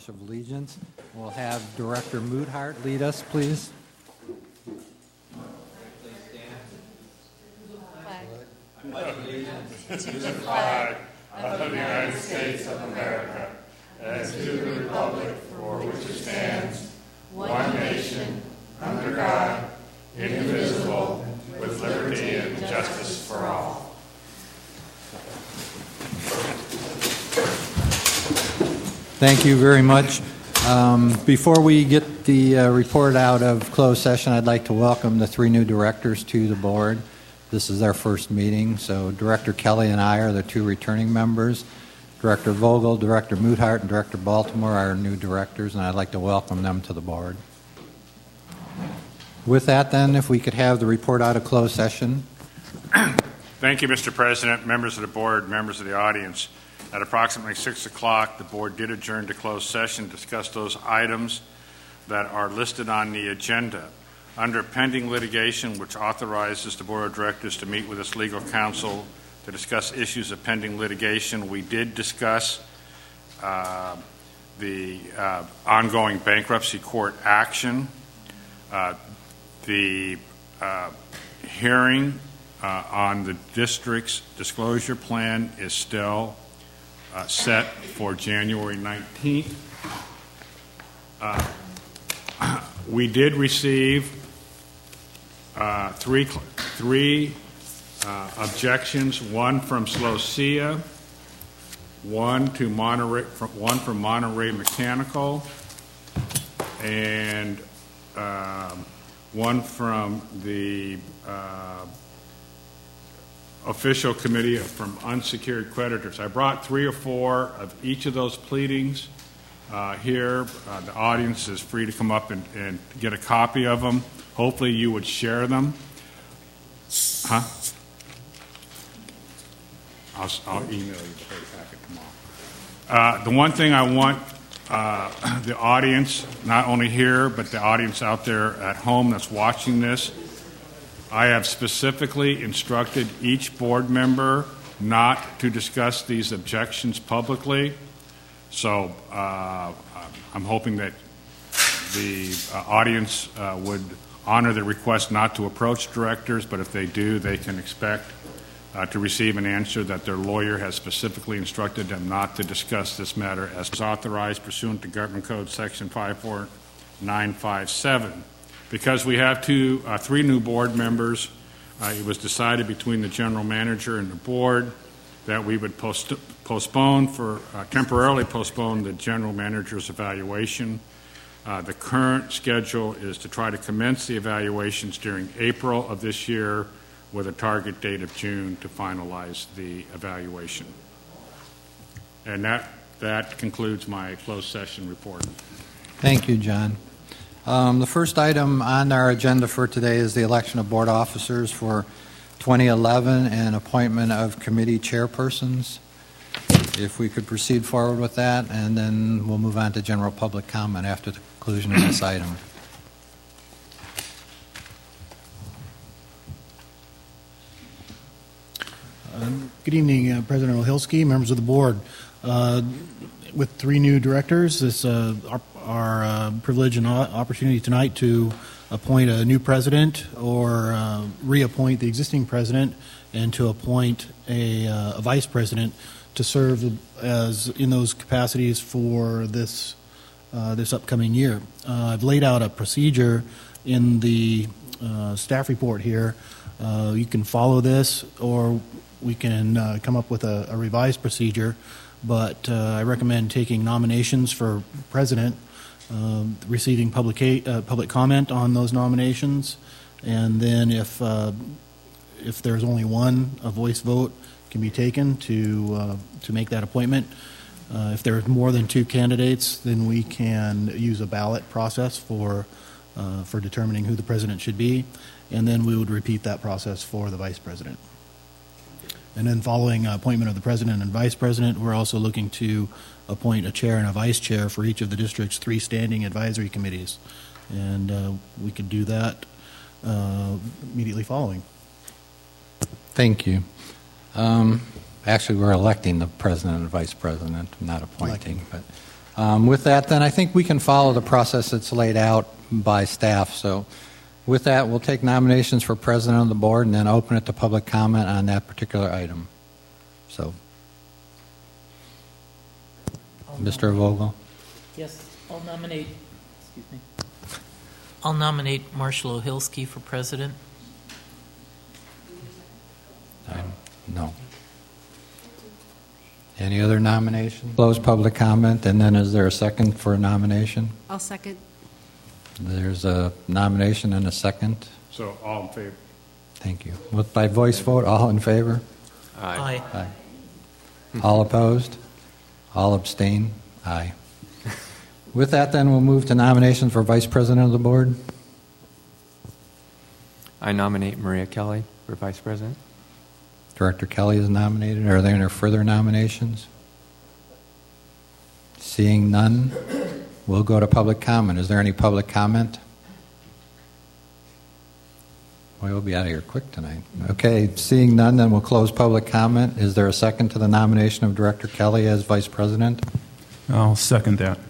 Pledge of Allegiance. We'll have Director Moodhart lead us, please. I pledge allegiance to the flag of the United States of America and to the republic for which it stands, one nation, under God, indivisible, with liberty and justice for all. Thank you very much. Before we get the report out of closed session, I'd like to welcome the three new directors to the board. This is our first meeting, so Director Kelly and I are the two returning members. Director Vogel, Director Moodhart, and Director Baltimore are our new directors, and I'd like to welcome them to the board. With that, then, if we could have the report out of closed session. Thank you, Mr. President, members of the board, members of the audience. At approximately 6 o'clock, the board did adjourn to closed session to discuss those items that are listed on the agenda. Under pending litigation, which authorizes the board of directors to meet with its legal counsel to discuss issues of pending litigation, we did discuss the ongoing bankruptcy court action. The hearing on the district's disclosure plan is still set for January 19th. We did receive three objections: one from Slocia, one from Monterey Mechanical, and one from the official committee from unsecured creditors. I brought 3 or 4 of each of those pleadings here. The audience is free to come up and get a copy of them. Hopefully you would share them. I'll email you the whole packet tomorrow. The one thing I want the audience, not only here, but the audience out there at home that's watching this, I have specifically instructed each board member not to discuss these objections publicly. So I'm hoping that the audience would honor the request not to approach directors, but if they do, they can expect to receive an answer that their lawyer has specifically instructed them not to discuss this matter as authorized pursuant to Government Code Section 54957. Because we have 3 new board members, it was decided between the general manager and the board that we would temporarily postpone the general manager's evaluation. The current schedule is to try to commence the evaluations during April of this year with a target date of June to finalize the evaluation. And that concludes my closed session report. Thank you, John. The first item on our agenda for today is the election of board officers for 2011 and appointment of committee chairpersons. If we could proceed forward with that, and then we'll move on to general public comment after the conclusion of this item. Good evening, President Ohilsky, members of the board. With 3 new directors, this our privilege and opportunity tonight to appoint a new president or reappoint the existing president, and to appoint a vice president to serve as in those capacities for this upcoming year. I've laid out a procedure in the staff report here. You can follow this, or we can come up with a revised procedure, but I recommend taking nominations for president, receiving public comment on those nominations, and then if there's only one, a voice vote can be taken to make that appointment. If there's more than 2 candidates, then we can use a ballot process for determining who the president should be, and then we would repeat that process for the vice president. And then following appointment of the president and vice president, we're also looking to appoint a chair and a vice chair for each of the district's 3 standing advisory committees. And we could do that immediately following. Thank you. Actually, we're electing the president and vice president, not appointing. But With that, then, I think we can follow the process that's laid out by staff. So with that, we'll take nominations for president of the board and then open it to public comment on that particular item. So, Mr. Vogel. Yes, I'll nominate Marshall Ohilsky for president. No. Any other nomination? Close public comment, and then is there a second for a nomination? I'll second. There's a nomination and a second. So all in favor? Thank you. By voice vote, all in favor? Aye. Aye. All opposed? All abstain? Aye. With that, then, we'll move to nominations for vice president of the board. I nominate Maria Kelly for vice president. Director Kelly is nominated. Are there any further nominations? Seeing none, we'll go to public comment. Is there any public comment? Well, we'll be out of here quick tonight. Okay, seeing none, then we'll close public comment. Is there a second to the nomination of Director Kelly as vice president? I'll second that.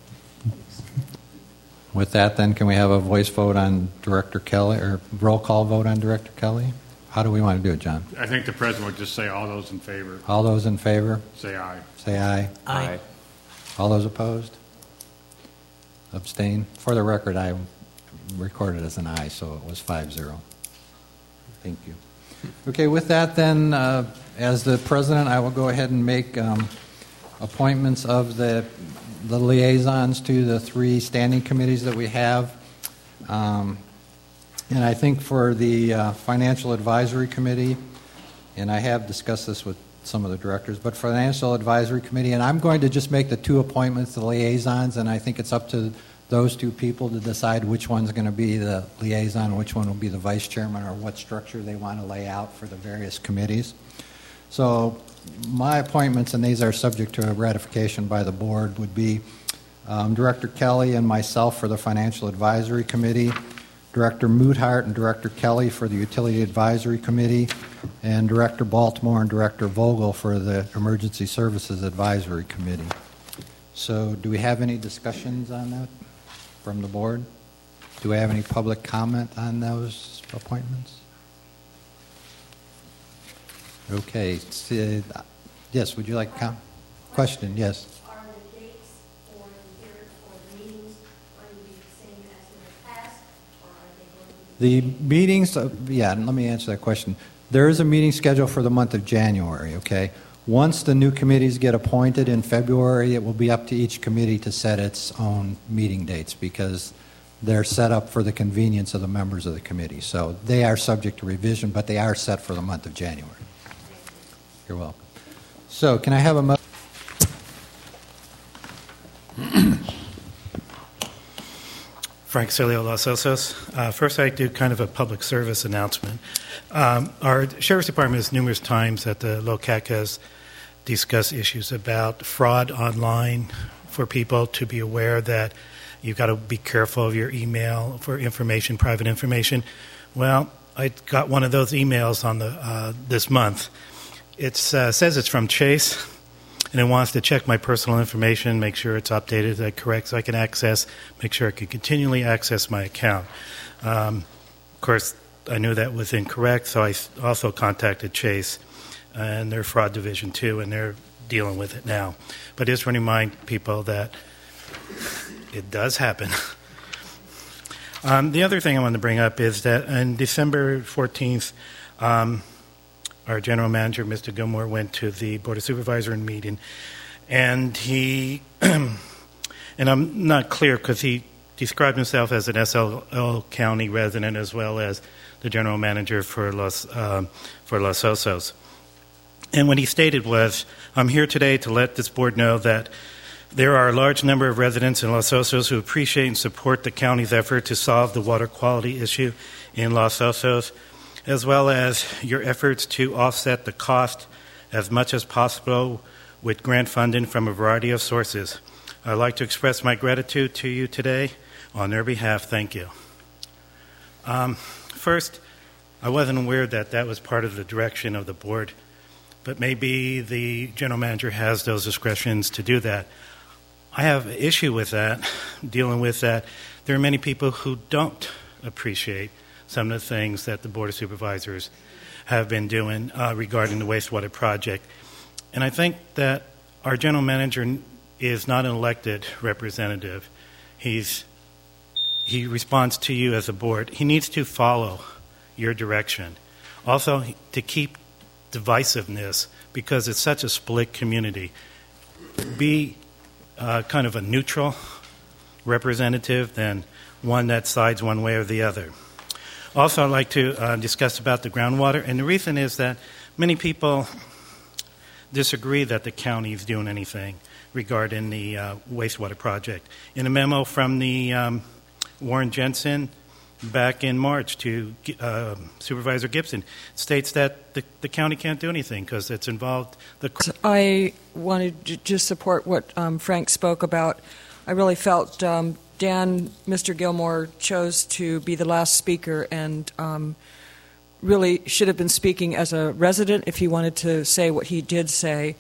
With that, then, can we have a voice vote on Director Kelly, or roll call vote on Director Kelly? How do we want to do it, John? I think the president would just say all those in favor. All those in favor, Say aye. say aye. Aye. All those opposed? Abstain? For the record, I recorded as an aye, so it was 5-0. Thank you. Okay, with that, then, as the president, I will go ahead and make appointments of the liaisons to the 3 standing committees that we have. And I think for the Financial Advisory Committee, and I have discussed this with some of the directors, but Financial Advisory Committee, and I'm going to just make the 2 appointments, the liaisons, and I think it's up to those 2 people to decide which one's going to be the liaison, which one will be the vice chairman, or what structure they want to lay out for the various committees. So my appointments, and these are subject to a ratification by the board, would be Director Kelly and myself for the Financial Advisory Committee, Director Moodhart and Director Kelly for the Utility Advisory Committee, and Director Baltimore and Director Vogel for the Emergency Services Advisory Committee. So do we have any discussions on that from the board? Do we have any public comment on those appointments? Okay. Yes, would you like to question? Yes. Are the dates for the meetings going to be the same as in the past, or are they going to be... The meetings, yeah, let me answer that question. There is a meeting scheduled for the month of January, okay? Once the new committees get appointed in February, it will be up to each committee to set its own meeting dates because they're set up for the convenience of the members of the committee. So they are subject to revision, but they are set for the month of January. You're welcome. So can I have a motion? Frank Cilio, Los Osos. First, I do kind of a public service announcement. Our Sheriff's Department has numerous times at the LOCACAs discussed issues about fraud online for people to be aware that you've got to be careful of your email for information, private information. Well, I got one of those emails on the this month. It says it's from Chase, and it wants to check my personal information, make sure it's updated, correct, so I can access, make sure I can continually access my account. Of course, I knew that was incorrect, so I also contacted Chase and their fraud division too, and they're dealing with it now. But just want to remind people that it does happen. The other thing I want to bring up is that on December 14th, our general manager, Mr. Gilmore, went to the Board of Supervisors meeting, and he, and I'm not clear because he described himself as an SL County resident as well as the general manager for Los Osos. And what he stated was, I'm here today to let this board know that there are a large number of residents in Los Osos who appreciate and support the county's effort to solve the water quality issue in Los Osos, as well as your efforts to offset the cost as much as possible with grant funding from a variety of sources. I'd like to express my gratitude to you today on their behalf. Thank you. First, I wasn't aware that that was part of the direction of the board, but maybe the general manager has those discretions to do that. I have an issue with that, dealing with that. There are many people who don't appreciate some of the things that the Board of Supervisors have been doing regarding the wastewater project. And I think that our general manager is not an elected representative. He responds to you as a board. He needs to follow your direction. Also, to keep divisiveness, because it's such a split community, be kind of a neutral representative than one that sides one way or the other. Also, I'd like to discuss about the groundwater, and the reason is that many people disagree that the county is doing anything regarding the wastewater project. In a memo from the Warren Jensen back in March to Supervisor Gibson, states that the county can't do anything because it's involved. I wanted to just support what Frank spoke about. I really felt Mr. Gilmore chose to be the last speaker and really should have been speaking as a resident if he wanted to say what he did say.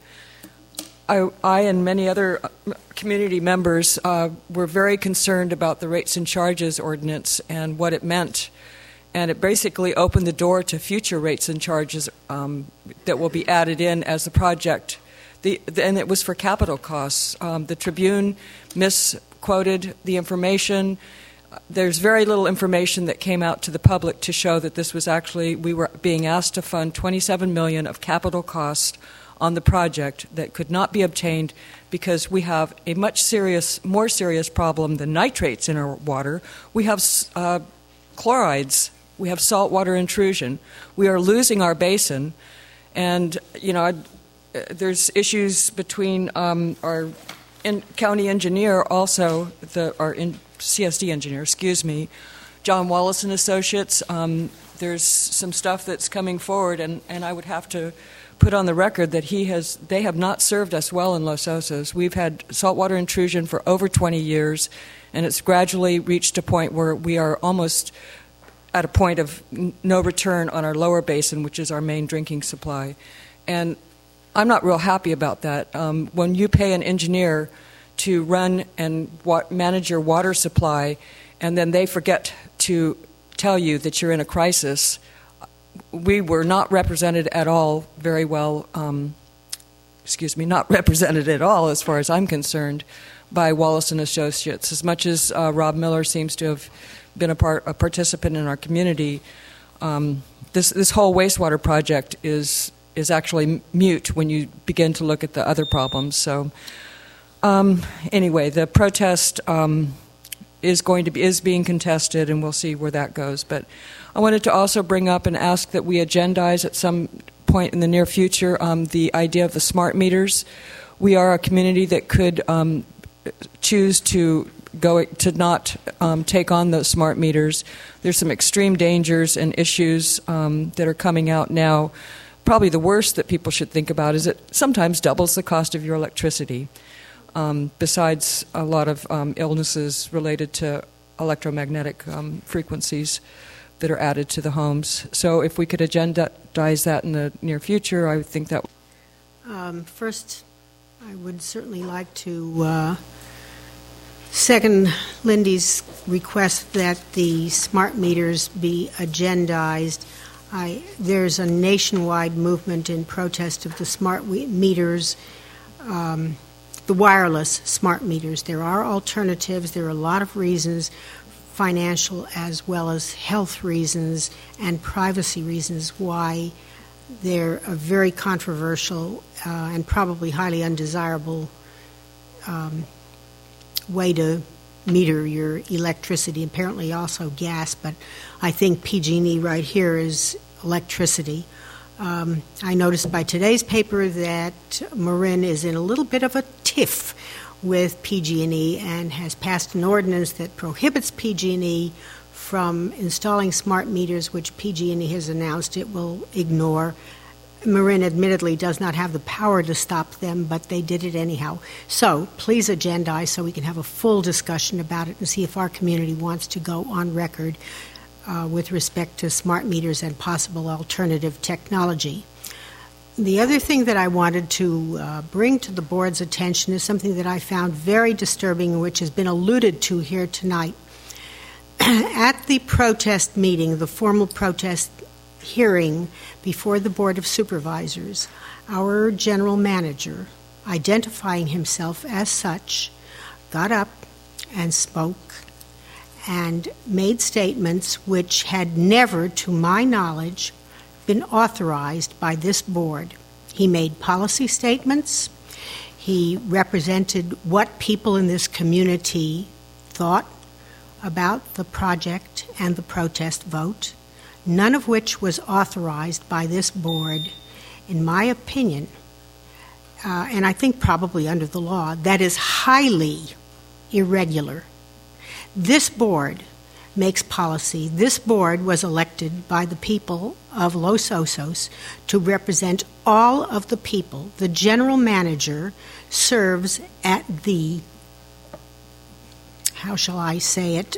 I and many other community members were very concerned about the rates and charges ordinance and what it meant. And it basically opened the door to future rates and charges that will be added in as the project. And it was for capital costs. The Tribune misquoted the information. There's very little information that came out to the public to show that this was actually, we were being asked to fund $27 million of capital cost on the project that could not be obtained because we have a much more serious problem than nitrates in our water. We have chlorides. We have saltwater intrusion. We are losing our basin. And, there's issues between our county engineer, also our CSD engineer, John Wallace and Associates. There's some stuff that's coming forward, and I would have to put on the record that they have not served us well in Los Osos. We've had saltwater intrusion for over 20 years, and it's gradually reached a point where we are almost at a point of no return on our lower basin, which is our main drinking supply. And I'm not real happy about that. When you pay an engineer to run and manage your water supply, and then they forget to tell you that you're in a crisis, we were not represented at all very well, not represented at all as far as I'm concerned by Wallace and Associates. As much as Rob Miller seems to have been a participant in our community, this whole wastewater project is actually mute when you begin to look at the other problems. So anyway, the protest is being contested, and we'll see where that goes. But I wanted to also bring up and ask that we agendize at some point in the near future the idea of the smart meters. We are a community that could choose to not take on those smart meters. There's some extreme dangers and issues that are coming out now. Probably the worst that people should think about is it sometimes doubles the cost of your electricity, besides a lot of illnesses related to electromagnetic frequencies that are added to the homes. So if we could agendize that in the near future, I would think that. First, I would certainly like to second Lindy's request that the smart meters be agendized. There's a nationwide movement in protest of the smart meters, the wireless smart meters. There are alternatives. There are a lot of reasons, financial as well as health reasons and privacy reasons, why they're a very controversial and probably highly undesirable way to meter your electricity, apparently also gas, but I think PG&E right here is electricity. I noticed by today's paper that Marin is in a little bit of a tiff with PG&E and has passed an ordinance that prohibits PG&E from installing smart meters, which PG&E has announced it will ignore. Marin admittedly does not have the power to stop them, but they did it anyhow. So please agendize so we can have a full discussion about it and see if our community wants to go on record with respect to smart meters and possible alternative technology. The other thing that I wanted to bring to the board's attention is something that I found very disturbing, which has been alluded to here tonight. At the protest meeting, the formal protest hearing before the Board of Supervisors, our general manager, identifying himself as such, got up and spoke and made statements which had never, to my knowledge, been authorized by this board. He made policy statements. He represented what people in this community thought about the project and the protest vote, none of which was authorized by this board. In my opinion, and I think probably under the law, that is highly irregular. This board makes policy. This board was elected by the people of Los Osos to represent all of the people. The general manager serves at the, how shall I say it,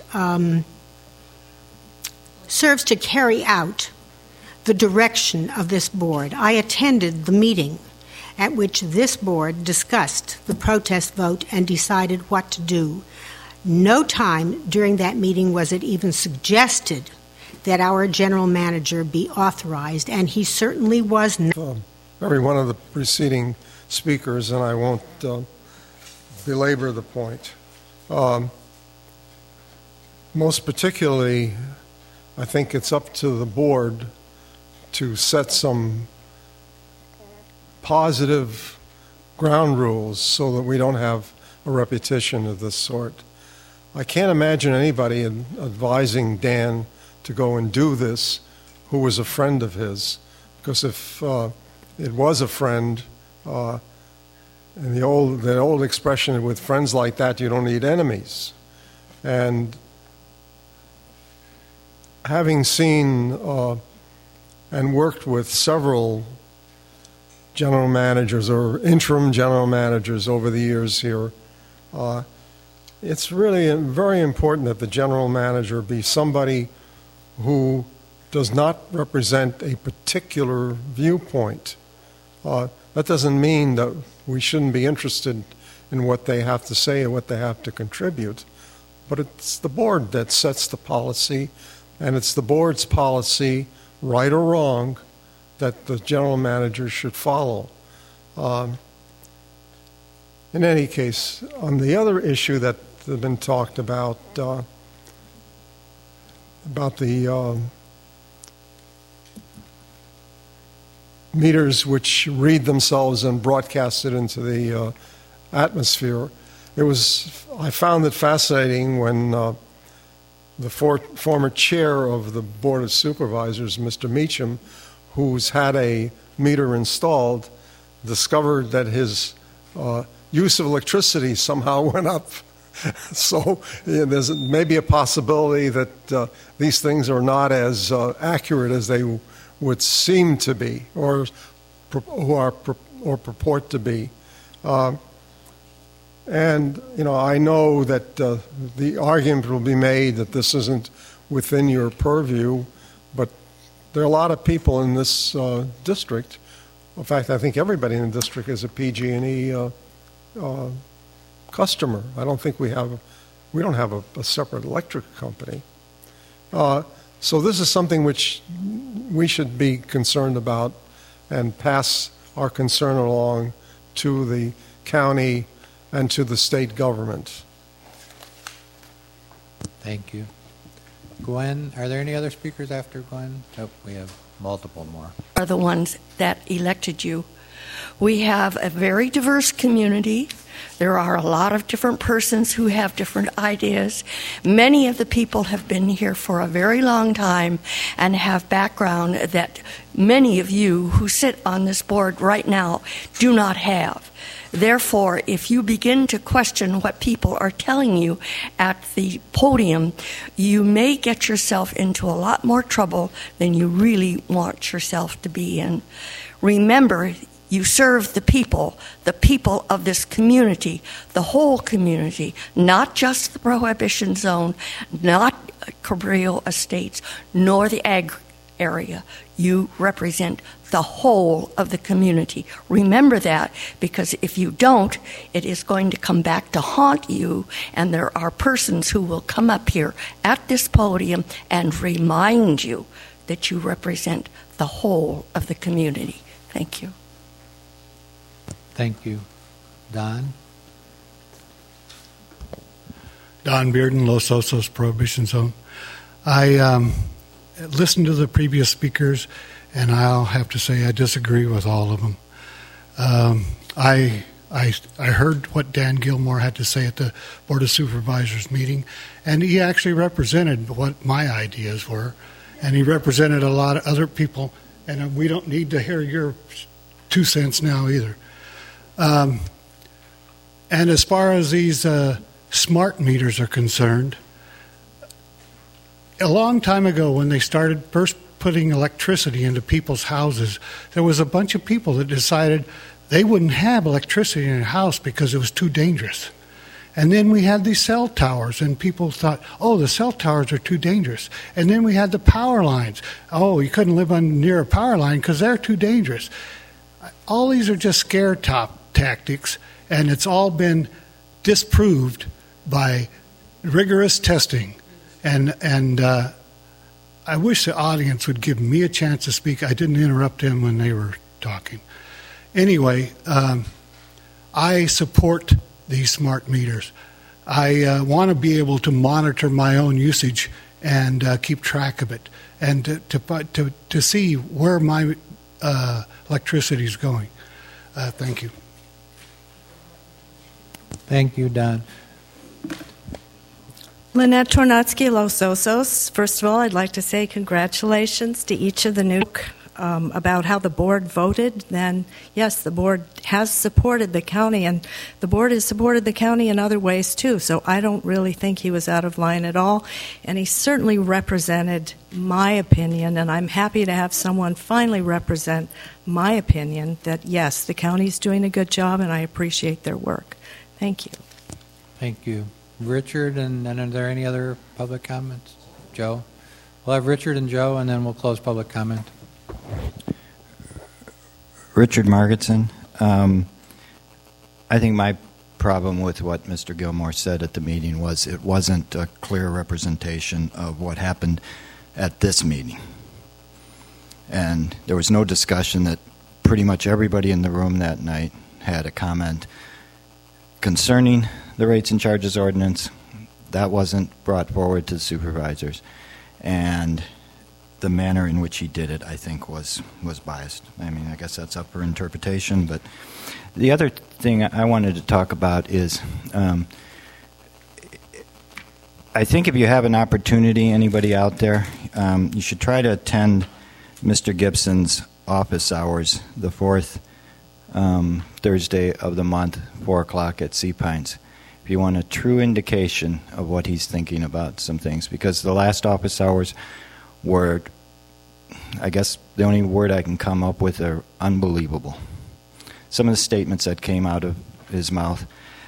serves to carry out the direction of this board. I attended the meeting at which this board discussed the protest vote and decided what to do. No time during that meeting was it even suggested that our general manager be authorized, and he certainly was not. Every one of the preceding speakers, and I won't belabor the point. Most particularly, I think it's up to the board to set some positive ground rules so that we don't have a repetition of this sort. I can't imagine anybody advising Dan to go and do this who was a friend of his, because if it was a friend, and the old expression, with friends like that you don't need enemies. And having seen and worked with several general managers or interim general managers over the years here, it's really very important that the general manager be somebody who does not represent a particular viewpoint. That doesn't mean that we shouldn't be interested in what they have to say and what they have to contribute, but it's the board that sets the policy, and it's the board's policy, right or wrong, that the general manager should follow. In any case, on the other issue that has been talked about the meters which read themselves and broadcast it into the atmosphere, I found it fascinating when the former chair of the Board of Supervisors, Mr. Meacham, who's had a meter installed, discovered that his use of electricity somehow went up. So there's maybe a possibility that these things are not as accurate as they would seem to be, or purport to be. And I know that the argument will be made that this isn't within your purview, but there are a lot of people in this district. In fact, I think everybody in the district is a PG&E customer. I don't think we don't have a separate electric company. So this is something which we should be concerned about and pass our concern along to the county and to the state government. Thank you. Gwen, are there any other speakers after Gwen? Nope, we have multiple more. Are the ones that elected you. We have a very diverse community. There are a lot of different persons who have different ideas. Many of the people have been here for a very long time and have background that many of you who sit on this board right now do not have. Therefore, if you begin to question what people are telling you at the podium, you may get yourself into a lot more trouble than you really want yourself to be in. Remember, you serve the people of this community, the whole community, not just the Prohibition Zone, not Cabrillo Estates, nor the ag area. You represent the whole of the community. Remember that, because if you don't, it is going to come back to haunt you, and there are persons who will come up here at this podium and remind you that you represent the whole of the community. Thank you. Thank you. Don? Don Bearden, Los Osos Prohibition Zone. I listened to the previous speakers, and I'll have to say I disagree with all of them. I heard what Dan Gilmore had to say at the Board of Supervisors meeting, and he actually represented what my ideas were, and he represented a lot of other people, and we don't need to hear your 2 cents now either. And as far as these smart meters are concerned, a long time ago when they started first putting electricity into people's houses, there was a bunch of people that decided they wouldn't have electricity in their house because it was too dangerous. And then we had these cell towers, and people thought, oh, the cell towers are too dangerous. And then we had the power lines. Oh, you couldn't live near a power line because they're too dangerous. All these are just scare tactics, and it's all been disproved by rigorous testing. And I wish the audience would give me a chance to speak. I didn't interrupt them when they were talking. Anyway, I support these smart meters. I want to be able to monitor my own usage and keep track of it, and to see where my electricity is going. Thank you. Thank you, Don. Lynette Tornatsky, Los Osos. First of all, I'd like to say congratulations to each of the new about how the board voted. Then, yes, the board has supported the county, and the board has supported the county in other ways too. So I don't really think he was out of line at all, and he certainly represented my opinion. And I'm happy to have someone finally represent my opinion that yes, the county's doing a good job, and I appreciate their work. Thank you. Thank you. Richard, and then are there any other public comments? Joe? We'll have Richard and Joe, and then we'll close public comment. Richard Margetson. I think my problem with what Mr. Gilmore said at the meeting was it wasn't a clear representation of what happened at this meeting. And there was no discussion that pretty much everybody in the room that night had a comment concerning the rates and charges ordinance. That wasn't brought forward to the supervisors, and the manner in which he did it, I think, was biased. I mean, I guess that's up for interpretation, but the other thing I wanted to talk about is I think if you have an opportunity, anybody out there, you should try to attend Mr. Gibson's office hours the fourth Thursday of the month, 4 o'clock at Sea Pines. If you want a true indication of what he's thinking about some things, because the last office hours were, I guess the only word I can come up with are unbelievable. Some of the statements that came out of his mouth.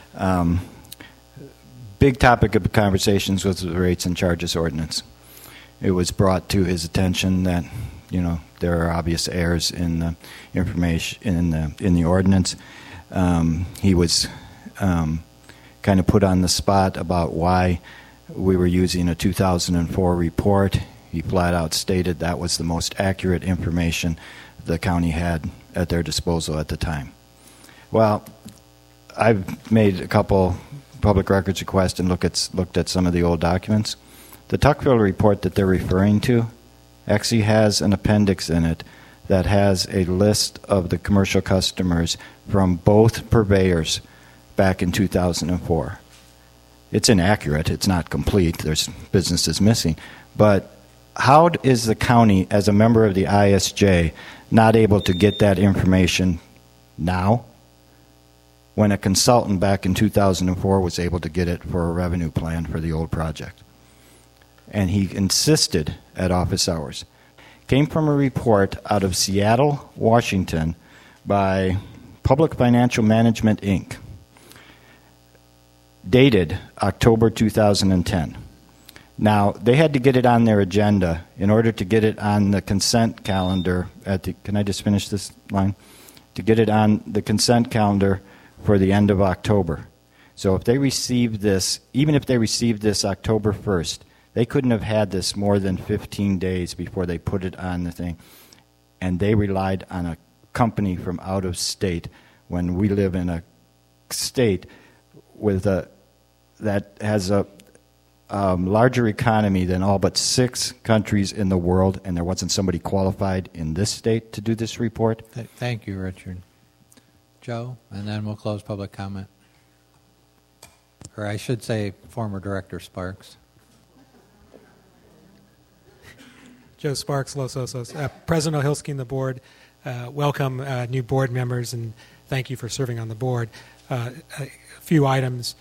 Big topic of conversations was the rates and charges ordinance. It was brought to his attention that, you know, there are obvious errors in the information in the ordinance. He was kind of put on the spot about why we were using a 2004 report. He flat out stated that was the most accurate information the county had at their disposal at the time. Well, I've made a couple public records requests and looked at some of the old documents. The Tuckville report that they're referring to actually has an appendix in it that has a list of the commercial customers from both purveyors back in 2004. It's inaccurate. It's not complete. There's businesses missing. But how is the county, as a member of the ISJ, not able to get that information now when a consultant back in 2004 was able to get it for a revenue plan for the old project? And he insisted at office hours. Came from a report out of Seattle, Washington by Public Financial Management, Inc., dated October 2010. Now, they had to get it on their agenda in order to get it on the consent calendar. Can I just finish this line? To get it on the consent calendar for the end of October. So if they received this, even if they received this October 1st, they couldn't have had this more than 15 days before they put it on the thing. And they relied on a company from out of state when we live in a state with that has a larger economy than all but 6 countries in the world, and there wasn't somebody qualified in this state to do this report. Thank you, Richard. Joe, and then we'll close public comment. Or I should say former Director Sparks. Joe Sparks, Los Osos. President Ohilsky and the board, welcome new board members, and thank you for serving on the board. A few items.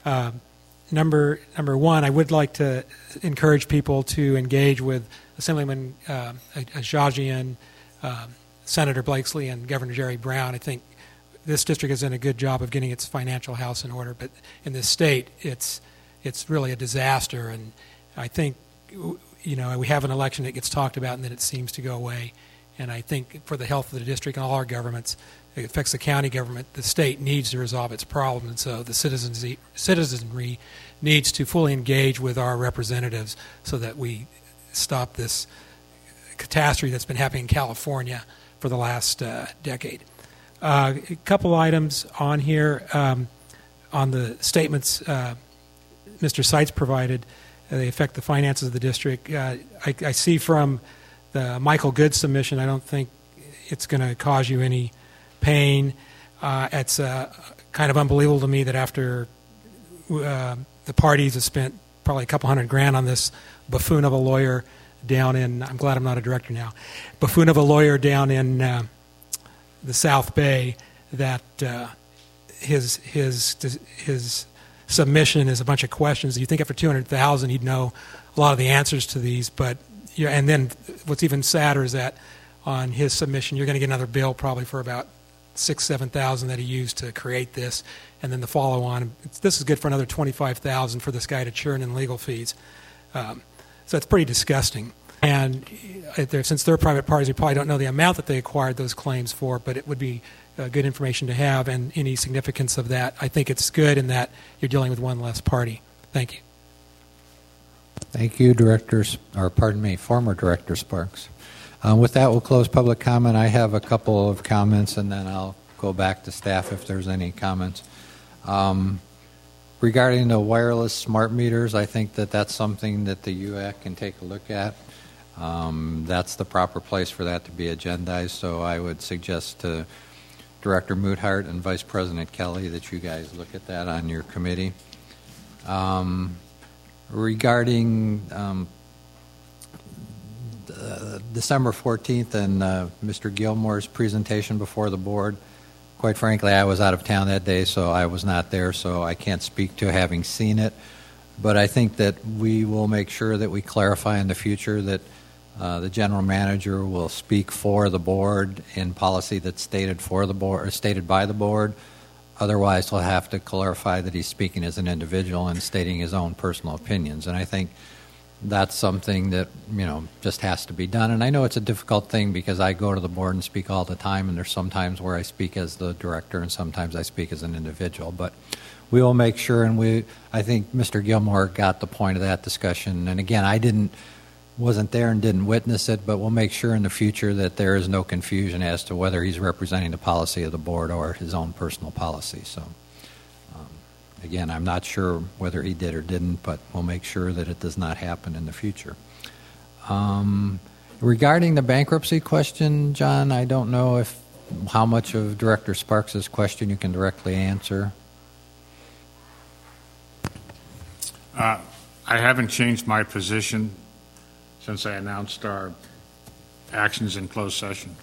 Number one, I would like to encourage people to engage with Assemblyman Ajajian, Senator Blakesley, and Governor Jerry Brown. I think this district has done a good job of getting its financial house in order, but in this state, it's really a disaster. And I think we have an election that gets talked about and then it seems to go away. And I think for the health of the district and all our governments, it affects the county government. The state needs to resolve its problem, and so the citizenry needs to fully engage with our representatives so that we stop this catastrophe that's been happening in California for the last decade. A couple items on here on the statements Mr. Seitz provided. They affect the finances of the district. I see from the Michael Good submission, I don't think it's going to cause you any pain. It's kind of unbelievable to me that after the parties have spent probably a couple $100,000 on this buffoon of a lawyer down in, I'm glad I'm not a director now, buffoon of a lawyer down in the South Bay, that his submission is a bunch of questions. You think after $200,000 he'd know a lot of the answers to these, but and then what's even sadder is that on his submission you're going to get another bill probably for about $6,000-7,000 that he used to create this, and then the follow-on. This is good for another $25,000 for this guy to churn in legal fees. So it's pretty disgusting. And since they're private parties, we probably don't know the amount that they acquired those claims for, but it would be good information to have, and any significance of that. I think it's good in that you're dealing with one less party. Thank you. Thank you, former Director Sparks. With that, we'll close public comment. I have a couple of comments, and then I'll go back to staff if there's any comments. Regarding the wireless smart meters, I think that's something that the UAC can take a look at. That's the proper place for that to be agendized, so I would suggest to Director Muthart and Vice President Kelly that you guys look at that on your committee. Regarding December 14th and Mr. Gilmore's presentation before the board, quite frankly, I was out of town that day, so I was not there, so I can't speak to having seen it. But I think that we will make sure that we clarify in the future that the general manager will speak for the board in policy that's stated for the board or stated by the board. Otherwise, he'll have to clarify that he's speaking as an individual and stating his own personal opinions. And I think that's something that just has to be done. And I know it's a difficult thing because I go to the board and speak all the time, and there's some times where I speak as the director and sometimes I speak as an individual. But we will make sure, and I think Mr. Gilmore got the point of that discussion. And again, I wasn't there and didn't witness it, but we'll make sure in the future that there is no confusion as to whether he's representing the policy of the board or his own personal policy. So, again, I'm not sure whether he did or didn't, but we'll make sure that it does not happen in the future. Regarding the bankruptcy question, John, I don't know how much of Director Sparks' question you can directly answer. I haven't changed my position since I announced our actions in closed session.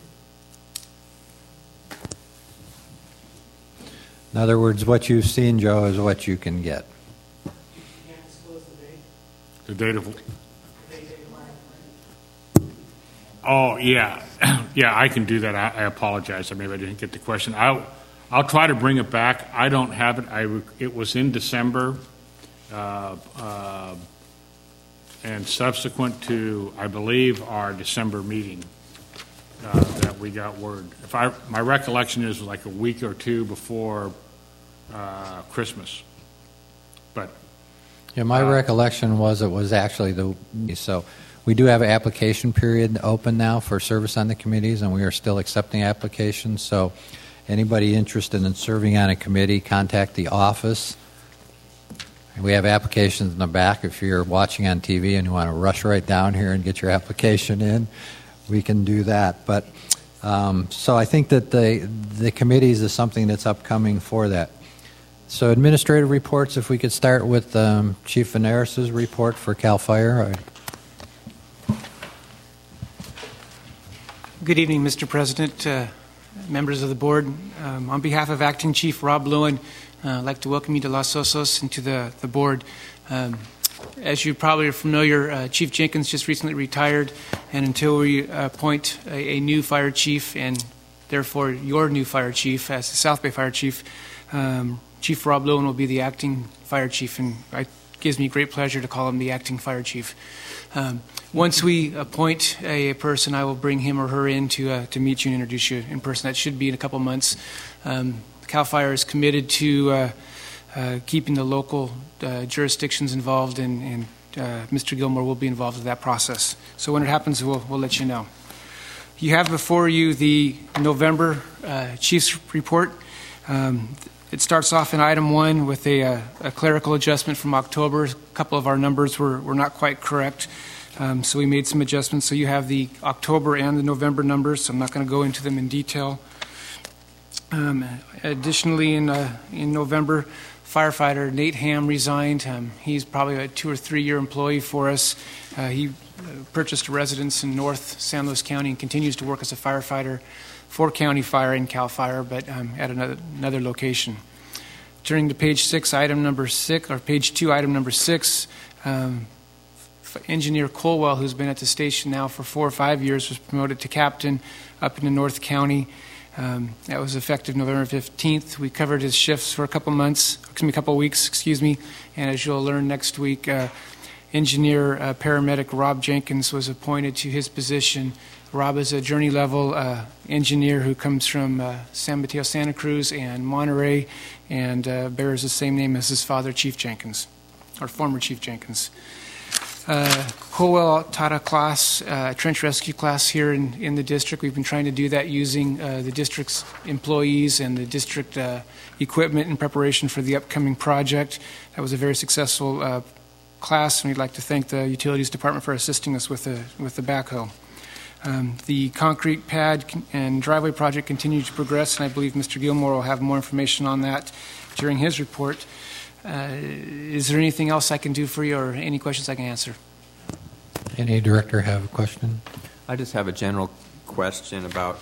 In other words, what you've seen, Joe, is what you can get. You can't disclose the date? The date of... Oh, yeah. Yeah, I can do that. I apologize. Maybe I didn't get the question. I'll try to bring it back. I don't have it. It was in December. and subsequent to, I believe, our December meeting that we got word. My recollection is like a week or two before Christmas. But yeah, my recollection was it was actually so we do have an application period open now for service on the committees, and we are still accepting applications. So anybody interested in serving on a committee, contact the office. We have applications in the back. If you're watching on TV and you want to rush right down here and get your application in, we can do that. But so I think that the committees is something that's upcoming for that. So administrative reports, if we could start with Chief Venaris' report for CAL FIRE. Good evening, Mr. President, members of the board. On behalf of Acting Chief Rob Lewin, I'd like to welcome you to Los Osos and to the board. As you probably are familiar, Chief Jenkins just recently retired, and until we appoint a new fire chief, and therefore your new fire chief as the South Bay Fire Chief, Chief Rob Lewin will be the acting fire chief, and it gives me great pleasure to call him the acting fire chief. Once we appoint a person, I will bring him or her in to meet you and introduce you in person. That should be in a couple months. CAL FIRE is committed to keeping the local jurisdictions involved, and Mr. Gilmore will be involved with that process. So when it happens, we'll let you know. You have before you the November Chief's report. It starts off in item 1 with a clerical adjustment from October. A couple of our numbers were not quite correct, so we made some adjustments. So you have the October and the November numbers, so I'm not going to go into them in detail. Additionally, in November, firefighter Nate Ham resigned. He's probably a 2 or 3 year employee for us. He purchased a residence in North San Luis County and continues to work as a firefighter for County Fire and CAL FIRE, but at another location. Turning to page 6, item number 6, or page 2, item number 6, Engineer Colwell, who's been at the station now for 4 or 5 years, was promoted to captain up in the North County. That was effective November 15th. We covered his shifts for a couple weeks, and as you'll learn next week, Engineer Paramedic Rob Jenkins was appointed to his position. Rob is a journey-level engineer who comes from San Mateo, Santa Cruz, and Monterey, and bears the same name as his father, Chief Jenkins, or former Chief Jenkins. Colwell taught a class, trench rescue class here in the district. We've been trying to do that using the district's employees and the district equipment in preparation for the upcoming project. That was a very successful class, and we'd like to thank the Utilities Department for assisting us with the backhoe. The concrete pad and driveway project continues to progress, and I believe Mr. Gilmore will have more information on that during his report. Is there anything else I can do for you, or any questions I can answer? Any director have a question? I just have a general question about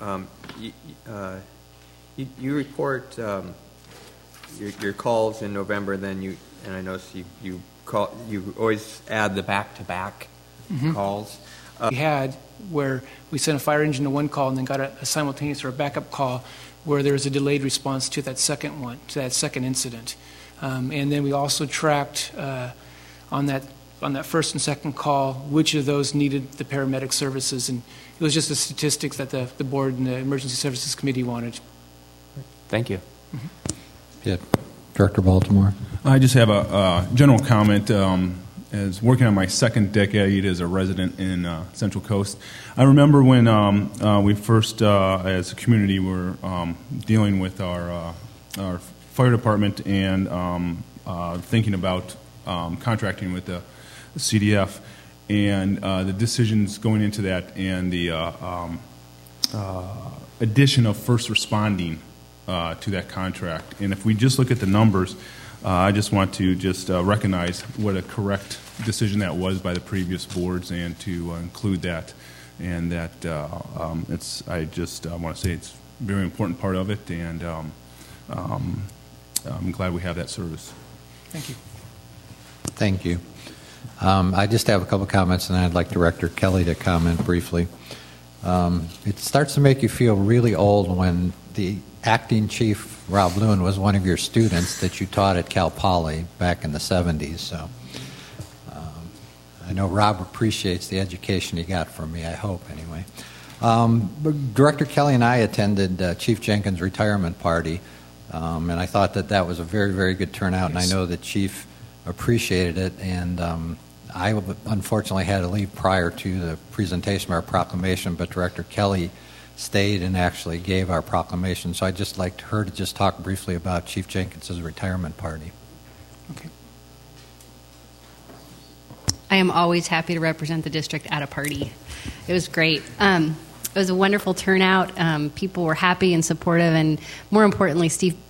you report your calls in November, and I notice you always add the back-to-back calls. We had where we sent a fire engine to one call and then got a simultaneous or a backup call where there was a delayed response to that second incident. And then we also tracked on that first and second call which of those needed the paramedic services, and it was just the statistics that the board and the Emergency Services Committee wanted. Thank you. Yeah. Director Baltimore. I just have a general comment. As working on my second decade as a resident in Central Coast, I remember when we first, as a community, were dealing with our fire department and thinking about contracting with the CDF, and the decisions going into that, and the addition of first responding to that contract. And if we just look at the numbers, I just want to recognize what a correct decision that was by the previous boards, and to include that, and that I just want to say it's a very important part of it, and I'm glad we have that service. Thank you. Thank you. I just have a couple comments, and I'd like Director Kelly to comment briefly. It starts to make you feel really old when the acting chief, Rob Lewin, was one of your students that you taught at Cal Poly back in the 70s. So I know Rob appreciates the education he got from me, I hope, anyway. Director Kelly and I attended Chief Jenkins' retirement party, and I thought that was a very, very good turnout, and I know that Chief appreciated it, and I unfortunately had to leave prior to the presentation of our proclamation, but Director Kelly stayed and actually gave our proclamation, so I'd just like her to just talk briefly about Chief Jenkins' retirement party. Okay. I am always happy to represent the district at a party. It was great. It was a wonderful turnout. People were happy and supportive, and more importantly,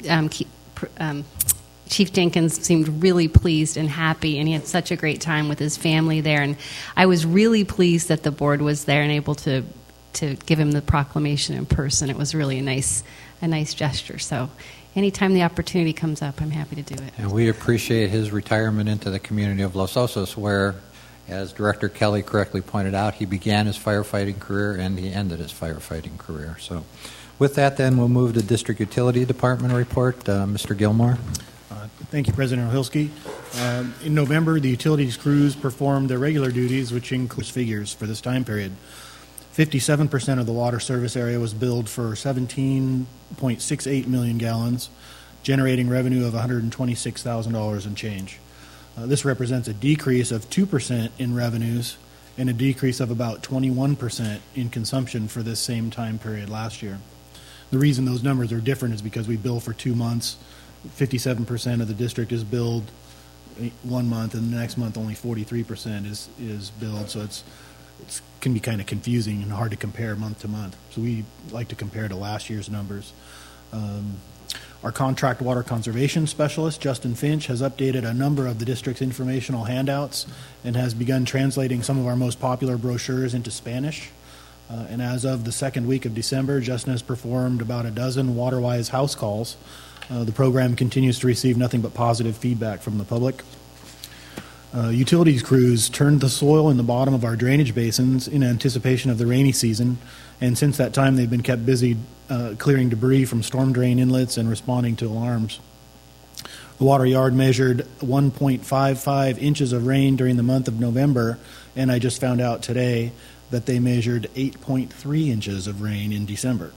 Chief Jenkins seemed really pleased and happy, and he had such a great time with his family there. And I was really pleased that the board was there and able to give him the proclamation in person. It was really a nice gesture. So anytime the opportunity comes up, I'm happy to do it. And we appreciate his retirement into the community of Los Osos, where, as Director Kelly correctly pointed out, he began his firefighting career and he ended his firefighting career. So with that, then, we'll move to District Utility Department report. Mr. Gilmore. Thank you, President Ohilsky. In November, the utilities crews performed their regular duties, which includes figures for this time period. 57% of the water service area was billed for 17.68 million gallons, generating revenue of $126,000 and change. This represents a decrease of 2% in revenues and a decrease of about 21% in consumption for this same time period last year. The reason those numbers are different is because we bill for 2 months. 57% of the district is billed 1 month, and the next month only 43% is billed, so it can be kind of confusing and hard to compare month to month. So we like to compare to last year's numbers. Our contract water conservation specialist, Justin Finch, has updated a number of the district's informational handouts and has begun translating some of our most popular brochures into Spanish. And as of the second week of December, Justin has performed about a dozen WaterWise house calls. The program continues to receive nothing but positive feedback from the public. Utilities crews turned the soil in the bottom of our drainage basins in anticipation of the rainy season, and since that time they've been kept busy clearing debris from storm drain inlets and responding to alarms. The water yard measured 1.55 inches of rain during the month of November, and I just found out today that they measured 8.3 inches of rain in December.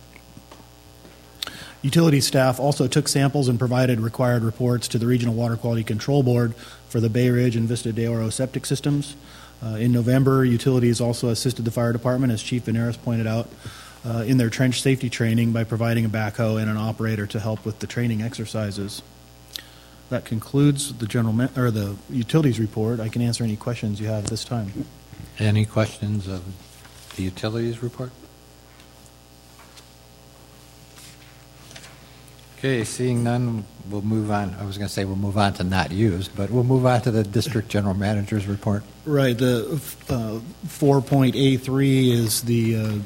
Utility staff also took samples and provided required reports to the Regional Water Quality Control Board for the Bay Ridge and Vista de Oro septic systems. In November, utilities also assisted the fire department, as Chief Veneris pointed out, in their trench safety training by providing a backhoe and an operator to help with the training exercises. That concludes the utilities report. I can answer any questions you have this time. Any questions of the utilities report? Okay, seeing none, we'll move on. I was going to say we'll move on to not used, but we'll move on to the district general manager's report. Right. The 4.A3 is the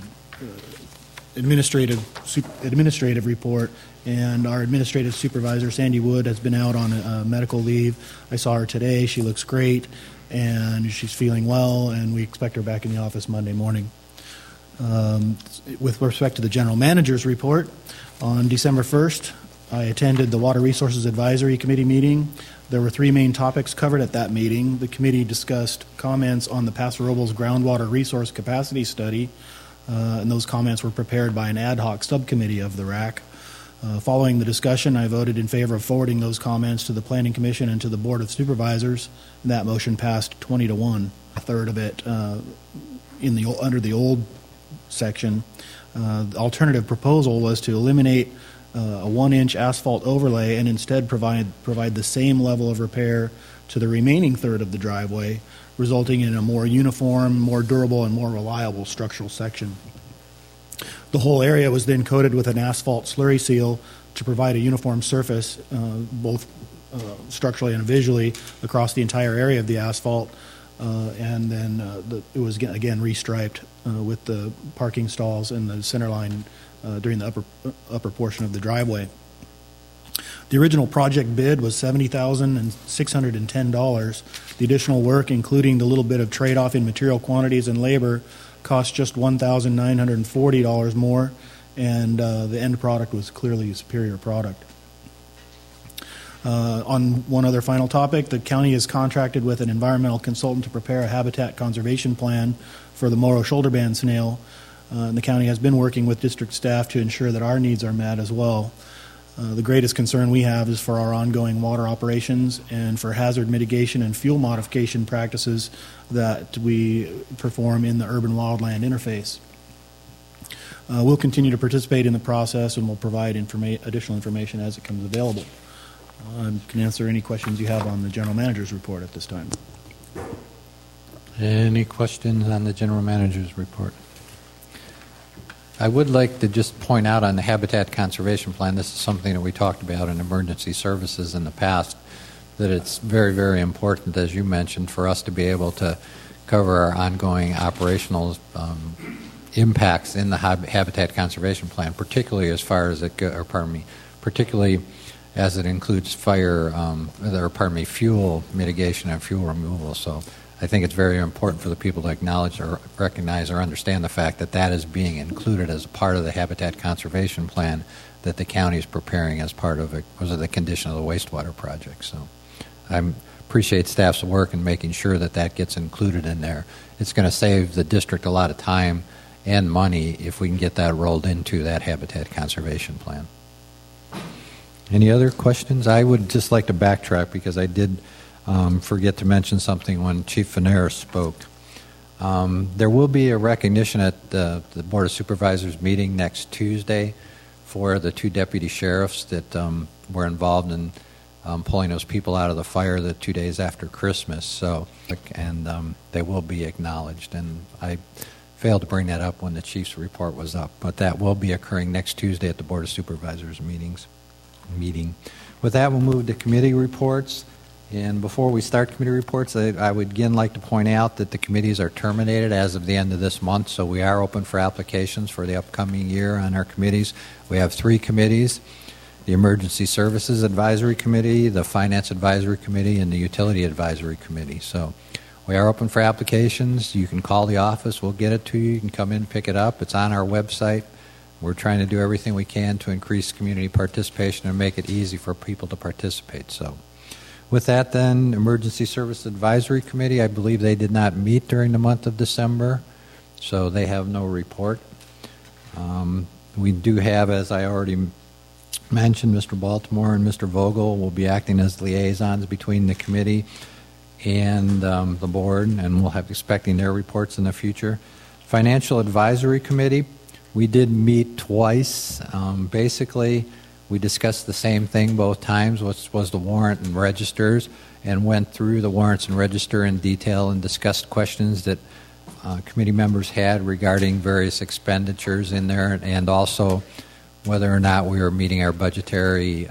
administrative report, and our administrative supervisor, Sandy Wood, has been out on medical leave. I saw her today. She looks great, and she's feeling well, and we expect her back in the office Monday morning. With respect to the general manager's report, on December 1st, I attended the Water Resources Advisory Committee meeting. There were 3 main topics covered at that meeting. The committee discussed comments on the Paso Robles Groundwater Resource Capacity Study, and those comments were prepared by an ad hoc subcommittee of the RAC. Following the discussion, I voted in favor of forwarding those comments to the Planning Commission and to the Board of Supervisors, and that motion passed 20-1. A third of it under the old section. The alternative proposal was to eliminate a 1-inch asphalt overlay and instead provide the same level of repair to the remaining third of the driveway, resulting in a more uniform, more durable, and more reliable structural section. The whole area was then coated with an asphalt slurry seal to provide a uniform surface, both structurally and visually, across the entire area of the asphalt. And then it was again restriped with the parking stalls and the center line during the upper portion of the driveway. The original project bid was $70,610. The additional work, including the little bit of trade-off in material quantities and labor, cost just $1,940 more, and the end product was clearly a superior product. On one other final topic, the county is contracted with an environmental consultant to prepare a habitat conservation plan for the Moro shoulder band snail. And the county has been working with district staff to ensure that our needs are met as well. The greatest concern we have is for our ongoing water operations and for hazard mitigation and fuel modification practices that we perform in the urban wildland interface. We'll continue to participate in the process, and we'll provide additional information as it comes available. I can answer any questions you have on the general manager's report at this time. Any questions on the general manager's report? I would like to just point out on the Habitat Conservation Plan, this is something that we talked about in emergency services in the past, that it's very, very important, as you mentioned, for us to be able to cover our ongoing operational impacts in the Habitat Conservation Plan, particularly as far as particularly as it includes fuel mitigation and fuel removal. So I think it's very important for the people to acknowledge or recognize or understand the fact that that is being included as a part of the Habitat Conservation Plan that the county is preparing as part of the condition of the wastewater project. So I appreciate staff's work in making sure that that gets included in there. It's going to save the district a lot of time and money if we can get that rolled into that Habitat Conservation Plan. Any other questions? I would just like to backtrack because I did forget to mention something when Chief Venera spoke. There will be a recognition at the Board of Supervisors meeting next Tuesday for the 2 deputy sheriffs that were involved in pulling those people out of the fire the 2 days after Christmas. So, and they will be acknowledged. And I failed to bring that up when the chief's report was up, but that will be occurring next Tuesday at the Board of Supervisors meeting. With that, we'll move to committee reports. And before we start committee reports, I would again like to point out that the committees are terminated as of the end of this month, so we are open for applications for the upcoming year on our committees. We have 3 committees: the Emergency Services Advisory Committee, the Finance Advisory Committee, and the Utility Advisory Committee. So we are open for applications. You can call the office. We'll get it to you. You can come in and pick it up. It's on our website. We're trying to do everything we can to increase community participation and make it easy for people to participate. So with that, then, Emergency Service Advisory Committee, I believe they did not meet during the month of December, so they have no report. We do have, as I already mentioned, Mr. Baltimore and Mr. Vogel will be acting as liaisons between the committee and the board, and we'll have expecting their reports in the future. Financial Advisory Committee, we did meet twice. Basically, we discussed the same thing both times, which was the warrant and registers, and went through the warrants and register in detail and discussed questions that committee members had regarding various expenditures in there, and also whether or not we were meeting our budgetary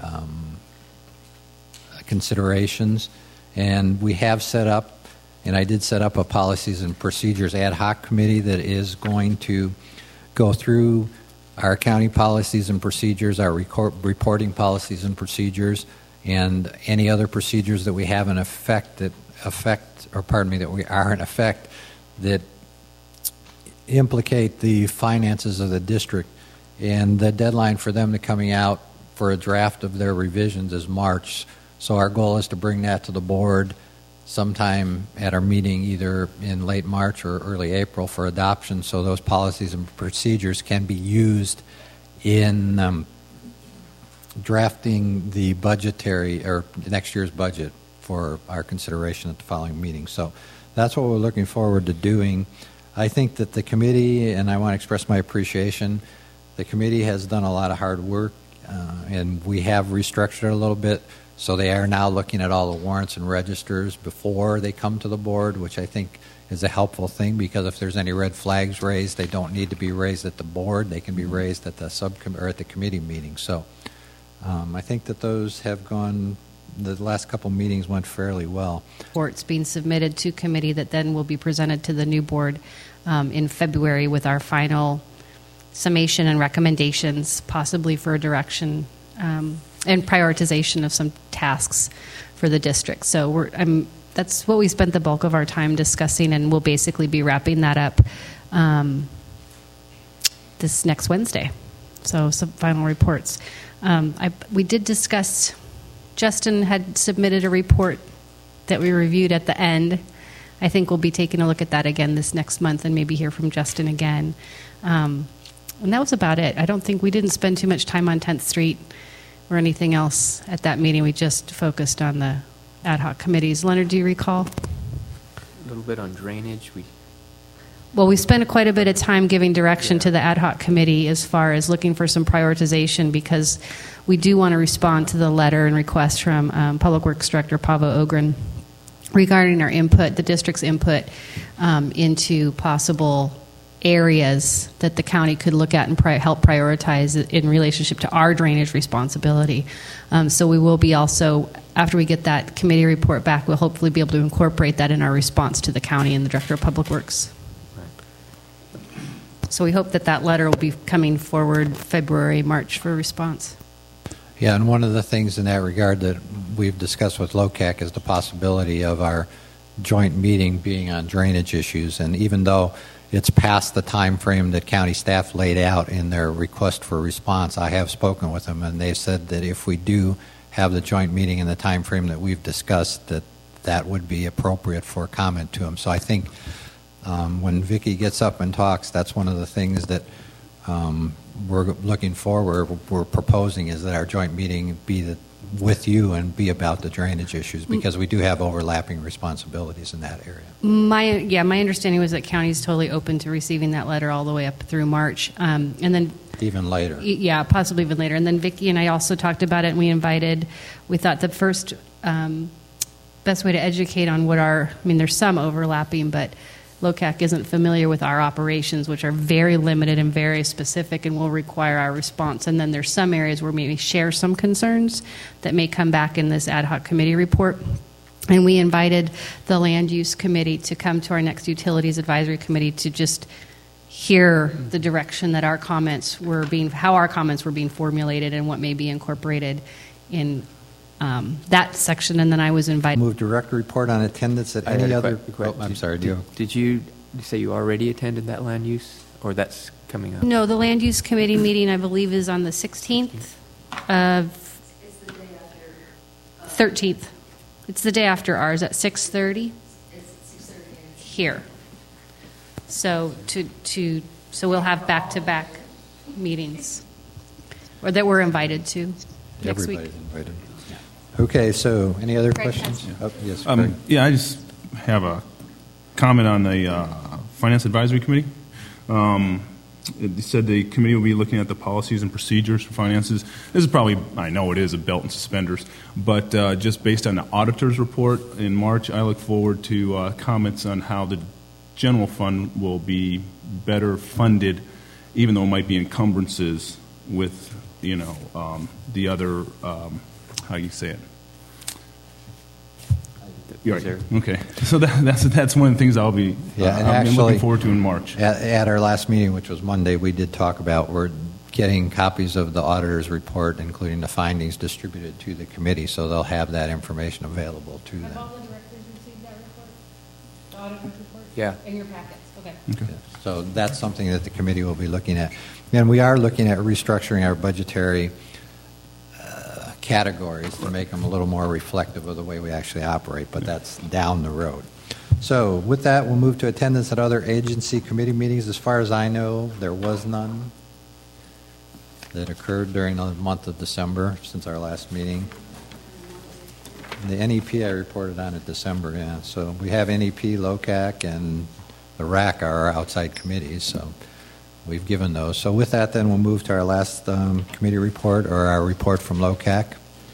considerations. And we have set up, and I did set up a policies and procedures ad hoc committee that is going to go through our accounting policies and procedures, our reporting policies and procedures, and any other procedures that we have in effect that we are in effect that implicate the finances of the district. And the deadline for them to coming out for a draft of their revisions is March. So our goal is to bring that to the board sometime at our meeting either in late March or early April for adoption, so those policies and procedures can be used in drafting the budgetary or next year's budget for our consideration at the following meeting. So that's what we're looking forward to doing. I think that the committee, and I want to express my appreciation, the committee has done a lot of hard work, and we have restructured it a little bit. So they are now looking at all the warrants and registers before they come to the board, which I think is a helpful thing, because if there's any red flags raised, they don't need to be raised at the board. They can be raised at the subcommittee or at the committee meeting. So I think that those have gone. The last couple meetings went fairly well. Reports being submitted to committee that then will be presented to the new board in February with our final summation and recommendations, possibly for a direction. And prioritization of some tasks for the district. So that's what we spent the bulk of our time discussing, and we'll basically be wrapping that up this next Wednesday. So some final reports. We did discuss Justin had submitted a report that we reviewed at the end. I think we'll be taking a look at that again this next month and maybe hear from Justin again. And that was about it. I don't think we didn't spend too much time on 10th Street or anything else at that meeting. We just focused on the ad hoc committees. Leonard, do you recall? A little bit on drainage. Well, we spent quite a bit of time giving direction to the ad hoc committee as far as looking for some prioritization, because we do want to respond to the letter and request from Public Works Director Paavo Ogren regarding our input, the district's input into possible areas that the county could look at and help prioritize in relationship to our drainage responsibility. So we will be also, after we get that committee report back, we'll hopefully be able to incorporate that in our response to the county and the Director of Public Works. So we hope that that letter will be coming forward February, March for response. Yeah, and one of the things in that regard that we've discussed with LOCAC is the possibility of our joint meeting being on drainage issues. And even though it's past the time frame that county staff laid out in their request for response, I have spoken with them, and they've said that if we do have the joint meeting in the time frame that we've discussed, that would be appropriate for comment to them. So I think when Vicki gets up and talks, that's one of the things that we're looking for, we're proposing, is that our joint meeting be with you and be about the drainage issues, because we do have overlapping responsibilities in that area. My understanding was that county is totally open to receiving that letter all the way up through March, and then even later. Yeah, possibly even later. And then Vicki and I also talked about it, and we thought the first best way to educate on there's some overlapping, but LOCAC isn't familiar with our operations, which are very limited and very specific and will require our response. And then there's some areas where maybe share some concerns that may come back in this ad hoc committee report. And we invited the Land Use Committee to come to our next Utilities Advisory Committee to just hear the direction that how our comments were being formulated and what may be incorporated in that section. And then I was invited. Move direct report on attendance at any other. I'm sorry. Did you say you already attended that land use, or that's coming up? No, the Land Use Committee meeting, I believe, is on the 16th of 13th. It's the day after ours at 6:30. It's 6:30 here. So so we'll have back-to-back meetings, or that we're invited to next week. Everybody's invited. Okay, so any other questions? Yes, Craig. I just have a comment on the Finance Advisory Committee. It said the committee will be looking at the policies and procedures for finances. This is probably, I know it is a belt and suspenders, but just based on the auditor's report in March, I look forward to comments on how the general fund will be better funded, even though it might be encumbrances with, the other, how you say it? You're right. Okay, so that's one of the things I'll be looking forward to in March. At our last meeting, which was Monday, we did talk about we're getting copies of the auditor's report, including the findings, distributed to the committee, so they'll have that information available to them. Have all the directors received that report? The auditor's report? Yeah. In your packets. Okay. So that's something that the committee will be looking at. And we are looking at restructuring our budgetary categories to make them a little more reflective of the way we actually operate, but that's down the road. So with that, we'll move to attendance at other agency committee meetings. As far as I know, there was none that occurred during the month of December since our last meeting. The NEP I reported on in December, yeah. So we have NEP, LOCAC, and the RAC are our outside committees, so we've given those. So with that, then, we'll move to our last committee report, or our report from LOCAC.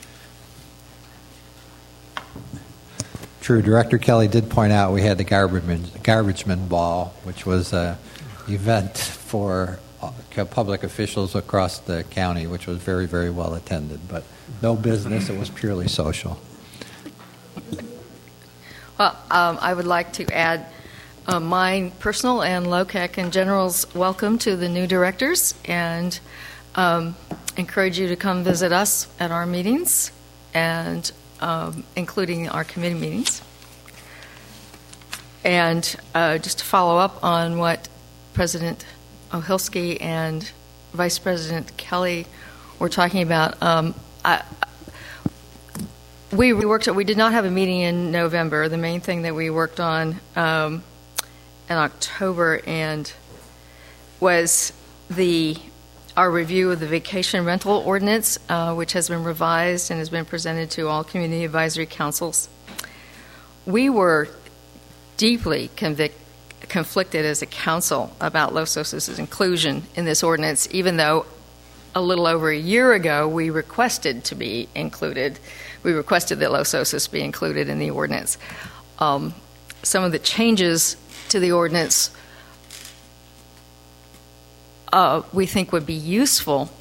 True, Director Kelly did point out we had the Garbageman Ball, which was an event for public officials across the county, which was very, very well attended, but no business. It was purely social. Well, I would like to add my personal and LOCAC in general's welcome to the new directors, and encourage you to come visit us at our meetings, and including our committee meetings. And just to follow up on what President Ohilsky and Vice President Kelly were talking about, We did not have a meeting in November. The main thing that we worked on in October and was our review of the vacation rental ordinance, which has been revised and has been presented to all community advisory councils. We were deeply conflicted as a council about Los Osos' inclusion in this ordinance, even though a little over a year ago we requested to be included. We requested that Los Osos be included in the ordinance. Some of the changes to the ordinance we think would be useful.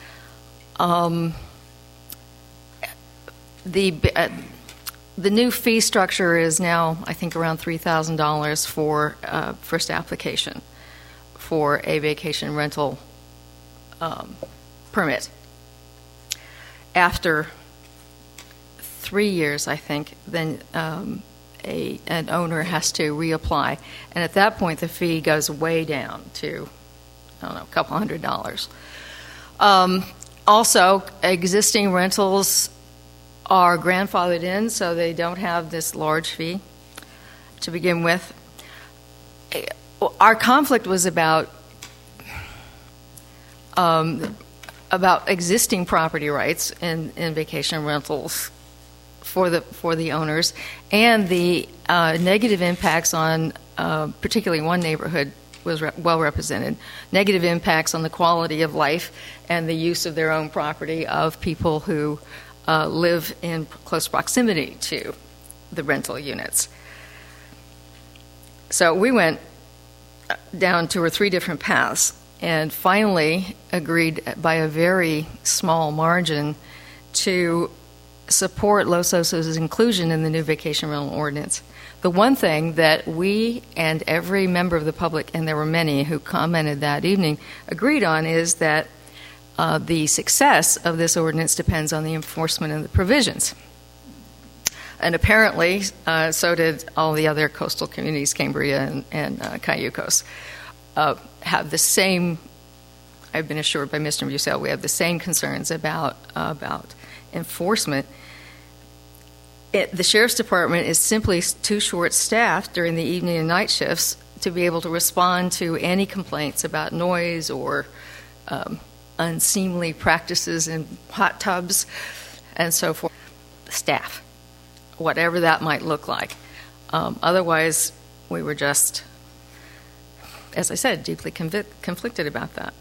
The new fee structure is now, I think, around $3,000 for first application for a vacation rental permit. After 3 years, I think, then an owner has to reapply. And at that point, the fee goes way down to, I don't know, a couple $100. Also, existing rentals are grandfathered in, so they don't have this large fee to begin with. Our conflict was about existing property rights in vacation rentals for the owners, and the negative impacts on particularly one neighborhood was well represented. Negative impacts on the quality of life and the use of their own property of people who live in close proximity to the rental units. So we went down 2 or 3 different paths and finally agreed by a very small margin to support Los Osos' inclusion in the new vacation rental ordinance. The one thing that we and every member of the public, and there were many who commented that evening, agreed on is that the success of this ordinance depends on the enforcement of the provisions. And apparently, so did all the other coastal communities, Cambria and Cayucos, have the same, I've been assured by Mr. Bucell, we have the same concerns about enforcement. The Sheriff's Department is simply too short-staffed during the evening and night shifts to be able to respond to any complaints about noise or unseemly practices in hot tubs and so forth. Staff, whatever that might look like. Otherwise, we were just, as I said, deeply conflicted about that.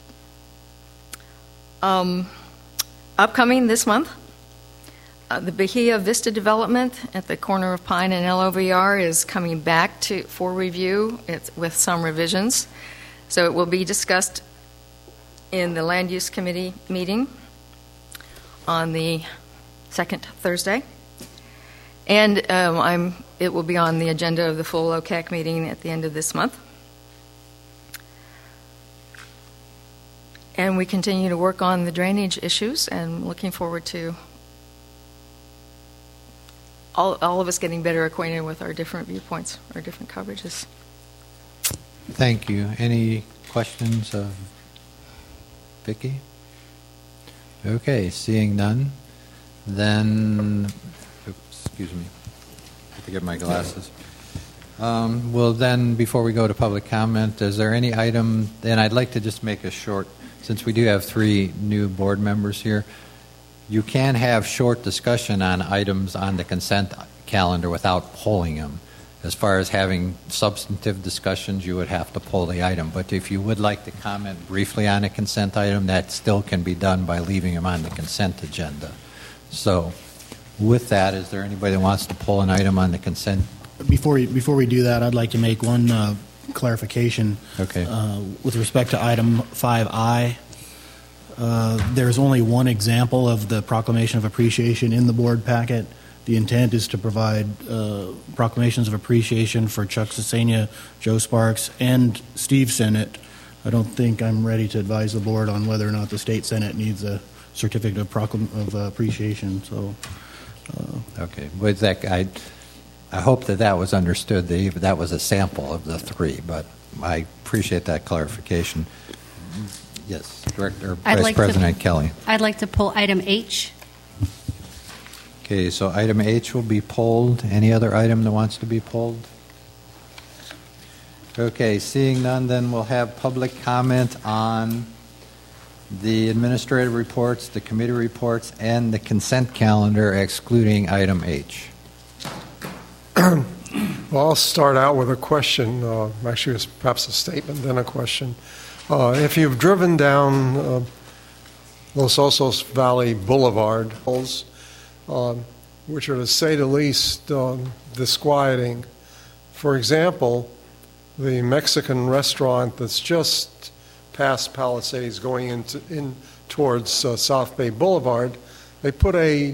Upcoming this month, the Bahia Vista development at the corner of Pine and LOVR is coming back for review with some revisions. So it will be discussed in the Land Use Committee meeting on the second Thursday. And it will be on the agenda of the full OCAC meeting at the end of this month. And we continue to work on the drainage issues and looking forward to all of us getting better acquainted with our different viewpoints, our different coverages. Thank you. Any questions of Vicki? Okay, seeing none, then, excuse me, I have to get my glasses. Well, then, before we go to public comment, is there any item, and I'd like to just make a short, since we do have 3 new board members here, you can have short discussion on items on the consent calendar without polling them. As far as having substantive discussions, you would have to pull the item. But if you would like to comment briefly on a consent item, that still can be done by leaving them on the consent agenda. So with that, is there anybody that wants to pull an item on the consent? Before we do that, I'd like to make one clarification. Okay. With respect to item 5I. There's only one example of the proclamation of appreciation in the board packet. The intent is to provide proclamations of appreciation for Chuck Cesania, Joe Sparks, and Steve Sennett. I don't think I'm ready to advise the board on whether or not the state Senate needs a certificate of appreciation. So, okay. With that, I hope that was understood. That was a sample of the 3, but I appreciate that clarification. Yes, Director, Vice President Kelly. I'd like to pull item H. Okay, so item H will be pulled. Any other item that wants to be pulled? Okay, seeing none, then we'll have public comment on the administrative reports, the committee reports, and the consent calendar excluding item H. Well, I'll start out with a question. Actually, it's perhaps a statement, then a question. If you've driven down Los Osos Valley Boulevard, which are, to say the least, disquieting. For example, the Mexican restaurant that's just past Palisades going in towards South Bay Boulevard, they put a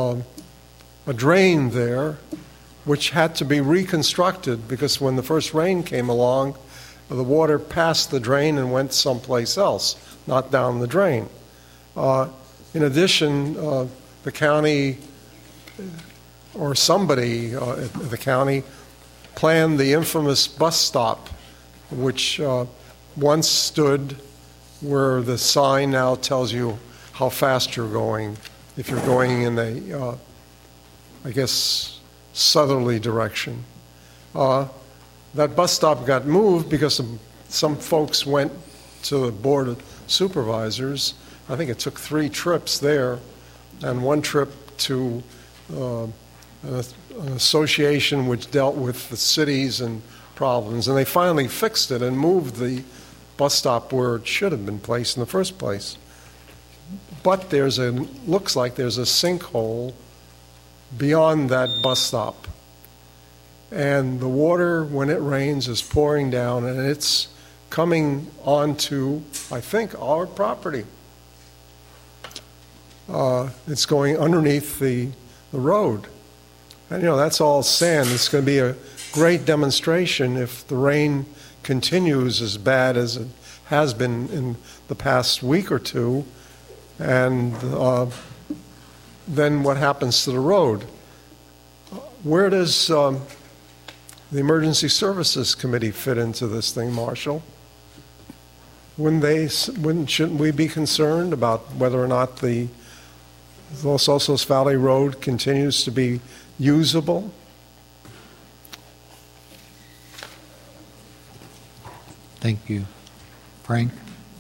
drain there which had to be reconstructed because when the first rain came along, the water passed the drain and went someplace else, not down the drain. In addition, the county or somebody at the county planned the infamous bus stop, which once stood where the sign now tells you how fast you're going if you're going in a, I guess, southerly direction. That bus stop got moved because some folks went to the Board of Supervisors. I think it took 3 trips there and 1 trip to an association which dealt with the cities and problems. And they finally fixed it and moved the bus stop where it should have been placed in the first place. But looks like there's a sinkhole beyond that bus stop. And the water, when it rains, is pouring down, and it's coming onto, I think, our property. It's going underneath the road. And, that's all sand. It's going to be a great demonstration if the rain continues as bad as it has been in the past week or two. And then what happens to the road? Where does the Emergency Services Committee fit into this thing, Marshall? Shouldn't we be concerned about whether or not the Los Osos Valley Road continues to be usable? Thank you. Frank?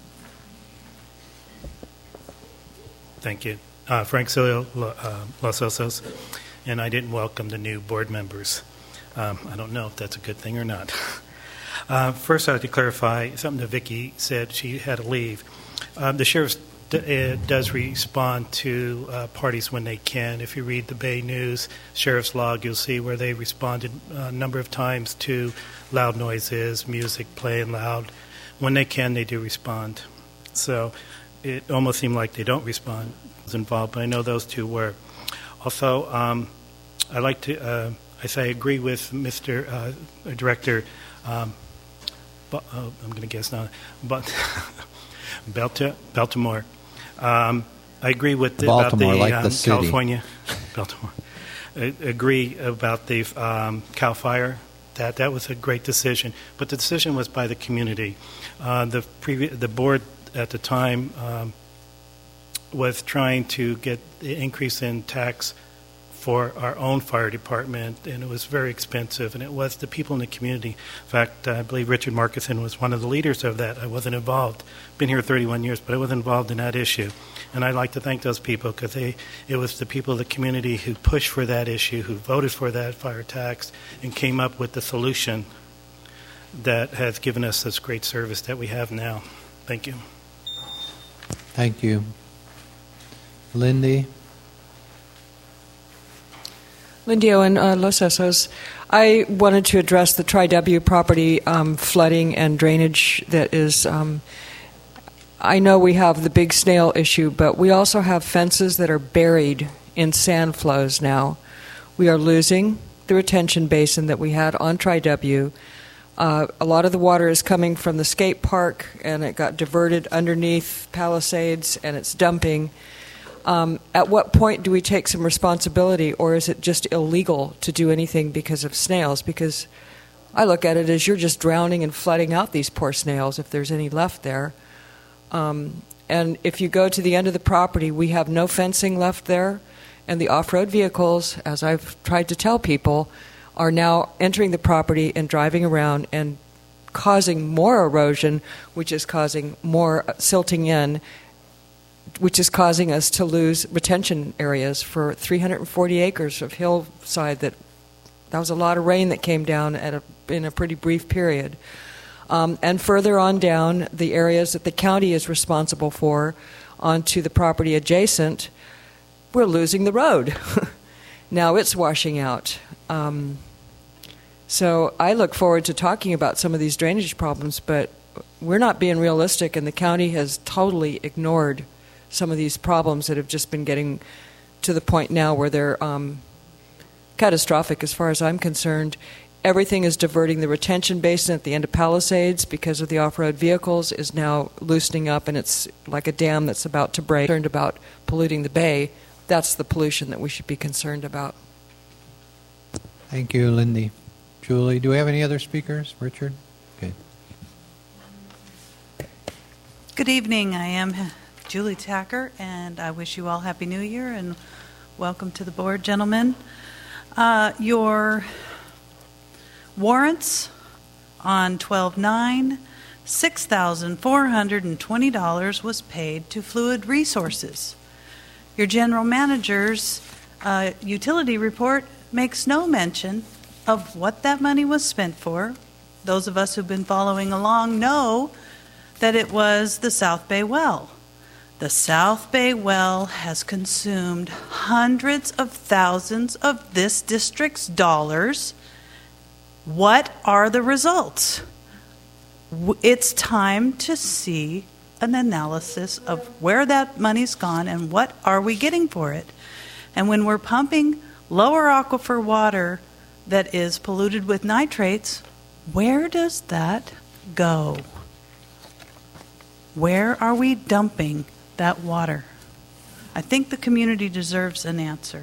Thank you. Frank Cilio, Los Osos, and I didn't welcome the new board members. I don't know if that's a good thing or not. First, I have to clarify something that Vicki said. She had to leave. The sheriff does respond to parties when they can. If you read the Bay News Sheriff's Log, you'll see where they responded a number of times to loud noises, music playing loud. When they can, they do respond. So it almost seemed like they don't respond. I was involved, but I know those two were. Also, I like to, I agree with Mr. Director, I'm going to guess now, but Baltimore. I agree with Baltimore, about the, like the city. California, Baltimore. I agree about the Cal Fire. That was a great decision, but the decision was by the community. The board at the time was trying to get the increase in tax for our own fire department, and it was very expensive, and it was the people in the community. In fact, I believe Richard Markison was one of the leaders of that. I wasn't involved. Been here 31 years, but I wasn't involved in that issue. And I'd like to thank those people because it was the people of the community who pushed for that issue, who voted for that fire tax, and came up with the solution that has given us this great service that we have now. Thank you. Thank you. Lindy? Lindy Owen, Los Osos. I wanted to address the Tri-W property flooding and drainage that is... I know we have the big snail issue, but we also have fences that are buried in sand flows now. We are losing the retention basin that we had on Tri-W. A lot of the water is coming from the skate park, and it got diverted underneath Palisades, and it's dumping. At what point do we take some responsibility, or is it just illegal to do anything because of snails? Because I look at it as you're just drowning and flooding out these poor snails if there's any left there. And if you go to the end of the property, we have no fencing left there, And the off-road vehicles, as I've tried to tell people, are now entering the property and driving around and causing more erosion, which is causing more silting in, which is causing us to lose retention areas for 340 acres of hillside. That was a lot of rain that came down in a pretty brief period. And further on down, the areas that the county is responsible for onto the property adjacent, we're losing the road. Now it's washing out. So I look forward to talking about some of these drainage problems, but we're not being realistic, and the county has totally ignored some of these problems that have just been getting to the point now where they're catastrophic as far as I'm concerned. Everything is diverting. The retention basin at the end of Palisades, because of the off-road vehicles, is now loosening up, and it's like a dam that's about to break. Concerned about polluting the bay. That's the pollution that we should be concerned about. Thank you, Lindy. Julie, do we have any other speakers? Richard? Okay. Good evening. I am Julie Tacker, and I wish you all Happy New Year and welcome to the board, gentlemen. Your warrants on 12/9, $6,420 was paid to Fluid Resources. Your general manager's utility report makes no mention of what that money was spent for. Those of us who've been following along know that it was the South Bay well. The South Bay well has consumed hundreds of thousands of this district's dollars. What are the results? It's time to see an analysis of where that money's gone and what are we getting for it. And when we're pumping lower aquifer water that is polluted with nitrates, where does that go? Where are we dumping that water? I think the community deserves an answer.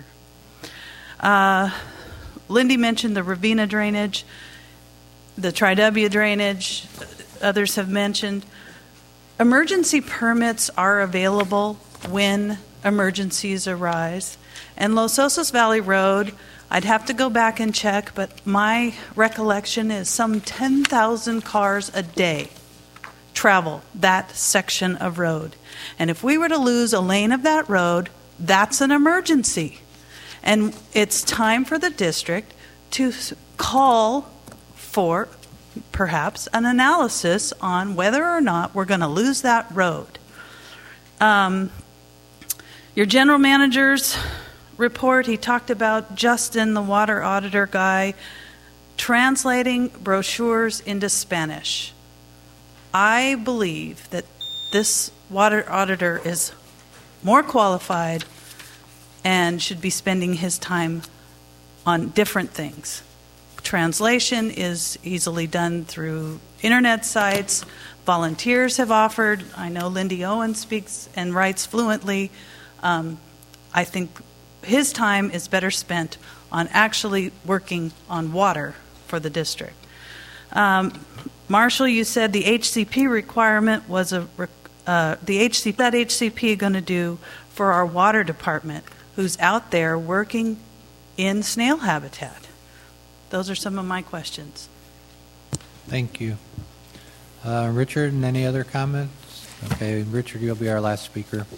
Lindy mentioned the Ravina drainage, the Tri-W drainage, others have mentioned. Emergency permits are available when emergencies arise. And Los Osos Valley Road, I'd have to go back and check, but my recollection is some 10,000 cars a day travel that section of road. And if we were to lose a lane of that road, that's an emergency. And it's time for the district to call for perhaps an analysis on whether or not we're going to lose that road. Your general manager's report, he talked about Justin, the water auditor guy, translating brochures into Spanish. I believe that this water auditor is more qualified and should be spending his time on different things. Translation is easily done through internet sites. Volunteers have offered. I know Lindy Owen speaks and writes fluently. I think his time is better spent on actually working on water for the district. Marshall, you said the HCP requirement was that HCP going to do for our water department, who's out there working in snail habitat? Those are some of my questions. Thank you. Richard, and any other comments? Okay, Richard, you'll be our last speaker.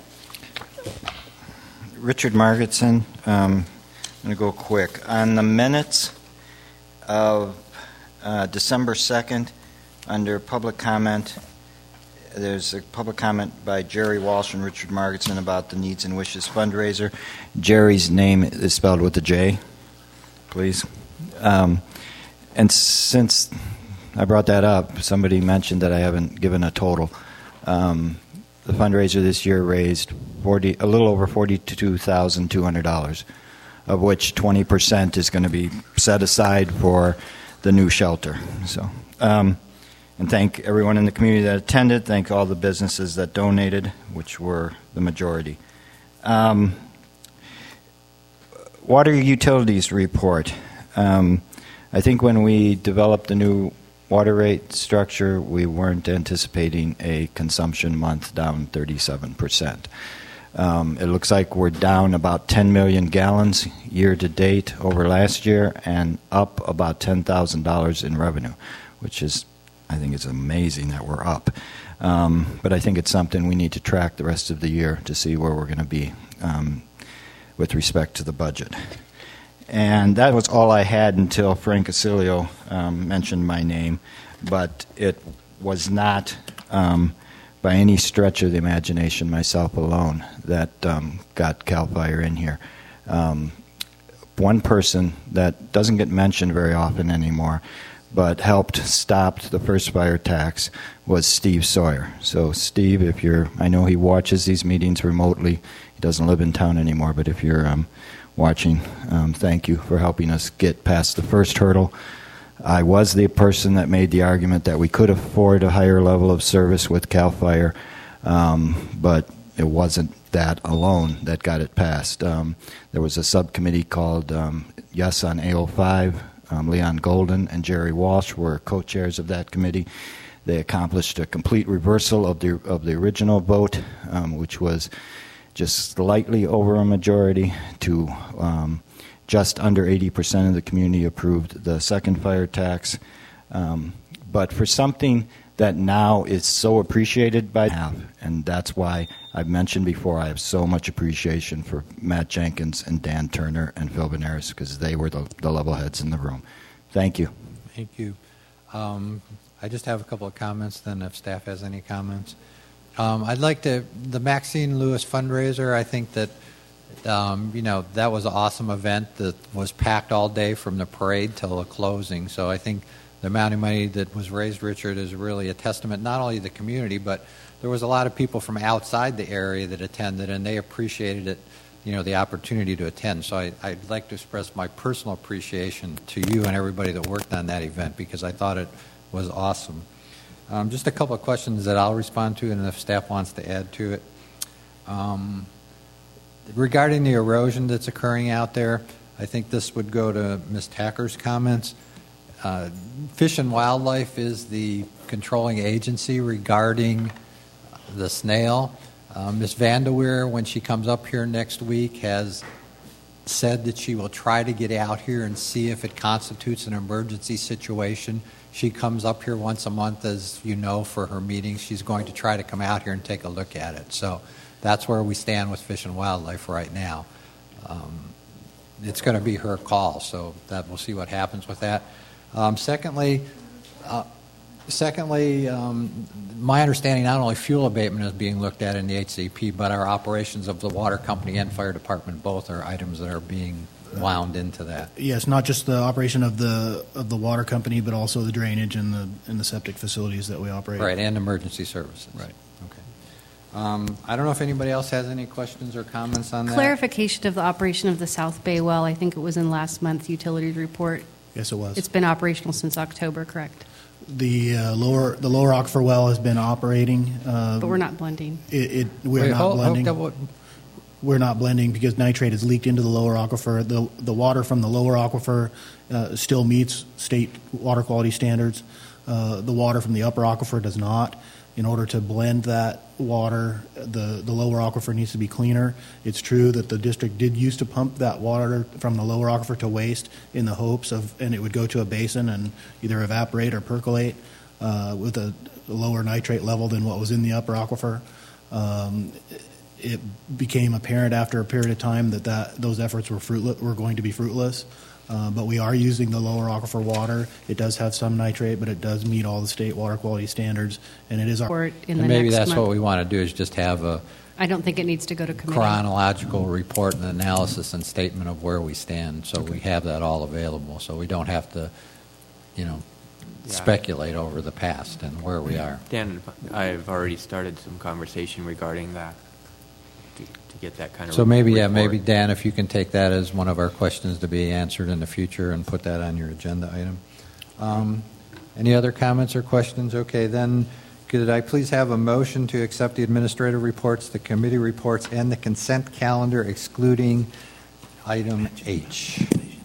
Richard Margetson. I'm going to go quick. On the minutes of December 2nd, under public comment, there's a public comment by Jerry Walsh and Richard Margetson about the Needs and Wishes fundraiser. Jerry's name is spelled with a J, please. And since I brought that up, somebody mentioned that I haven't given a total. The fundraiser this year raised a little over $42,200, of which 20% is going to be set aside for the new shelter. So, and thank everyone in the community that attended. Thank all the businesses that donated, which were the majority. Water utilities report. I think when we developed the new water rate structure, we weren't anticipating a consumption month down 37%. It looks like we're down about 10 million gallons year to date over last year and up about $10,000 in revenue, which is, I think it's amazing that we're up. But I think it's something we need to track the rest of the year to see where we're going to be with respect to the budget. And that was all I had until Frank Acilio mentioned my name, but it was not by any stretch of the imagination, myself alone, that got CAL FIRE in here. One person that doesn't get mentioned very often anymore, but helped stop the first fire tax, was Steve Sawyer. So Steve, if you're, I know he watches these meetings remotely. He doesn't live in town anymore, but if you're watching, thank you for helping us get past the first hurdle. I was the person that made the argument that we could afford a higher level of service with CAL FIRE, but it wasn't that alone that got it passed. There was a subcommittee called Yes on AO5. Leon Golden and Jerry Walsh were co-chairs of that committee. They accomplished a complete reversal of the original vote, which was just slightly over a majority to just under 80% of the community approved the second fire tax. But for something that now is so appreciated by half, and that's why I've mentioned before I have so much appreciation for Matt Jenkins and Dan Turner and Phil Benares, because they were the level heads in the room. Thank you. Thank you. I just have a couple of comments, then if staff has any comments. I'd like to, the Maxine Lewis fundraiser, I think that that was an awesome event that was packed all day from the parade till the closing. So I think the amount of money that was raised, Richard, is really a testament not only to the community, but there was a lot of people from outside the area that attended, and they appreciated it, the opportunity to attend. So I'd like to express my personal appreciation to you and everybody that worked on that event, because I thought it was awesome. Just a couple of questions that I'll respond to, and if staff wants to add to it. Regarding the erosion that's occurring out there, I think this would go to Ms. Tacker's comments. Fish and Wildlife is the controlling agency regarding the snail. Ms. Vanderweer, when she comes up here next week, has said that she will try to get out here and see if it constitutes an emergency situation. She comes up here once a month, as you know, for her meetings. She's going to try to come out here and take a look at it. So that's where we stand with Fish and Wildlife right now. It's going to be her call, so that we'll see what happens with that. Secondly, my understanding, not only fuel abatement is being looked at in the HCP, but our operations of the water company and fire department both are items that are being wound into that. Yes, not just the operation of the water company, but also the drainage and the septic facilities that we operate. Right, and emergency services. Right. Okay. I don't know if anybody else has any questions or comments on that. Clarification of the operation of the South Bay well. I think it was in last month's utilities report. Yes, it was. It's been operational since October, correct? The lower aquifer well has been operating, but we're not blending. We're not blending. We're not blending because nitrate has leaked into the lower aquifer. The water from the lower aquifer still meets state water quality standards. The water from the upper aquifer does not. In order to blend that water, the lower aquifer needs to be cleaner. It's true that the district did used to pump that water from the lower aquifer to waste in the hopes of, and it would go to a basin and either evaporate or percolate with a lower nitrate level than what was in the upper aquifer. It became apparent after a period of time that those efforts were going to be fruitless. But we are using the lower aquifer water. It does have some nitrate, but it does meet all the state water quality standards, and it is our. Maybe that's what we want to do, is just have a. I don't think it needs to go to committee. Chronological report and analysis and statement of where we stand, so we have that all available, so we don't have to, speculate over the past and where we are. Dan, I've already started some conversation regarding that. To get that kind of so maybe Dan, if you can take that as one of our questions to be answered in the future and put that on your agenda item. Any other comments or questions? Okay, then could I please have a motion to accept the administrative reports, the committee reports, and the consent calendar excluding item H?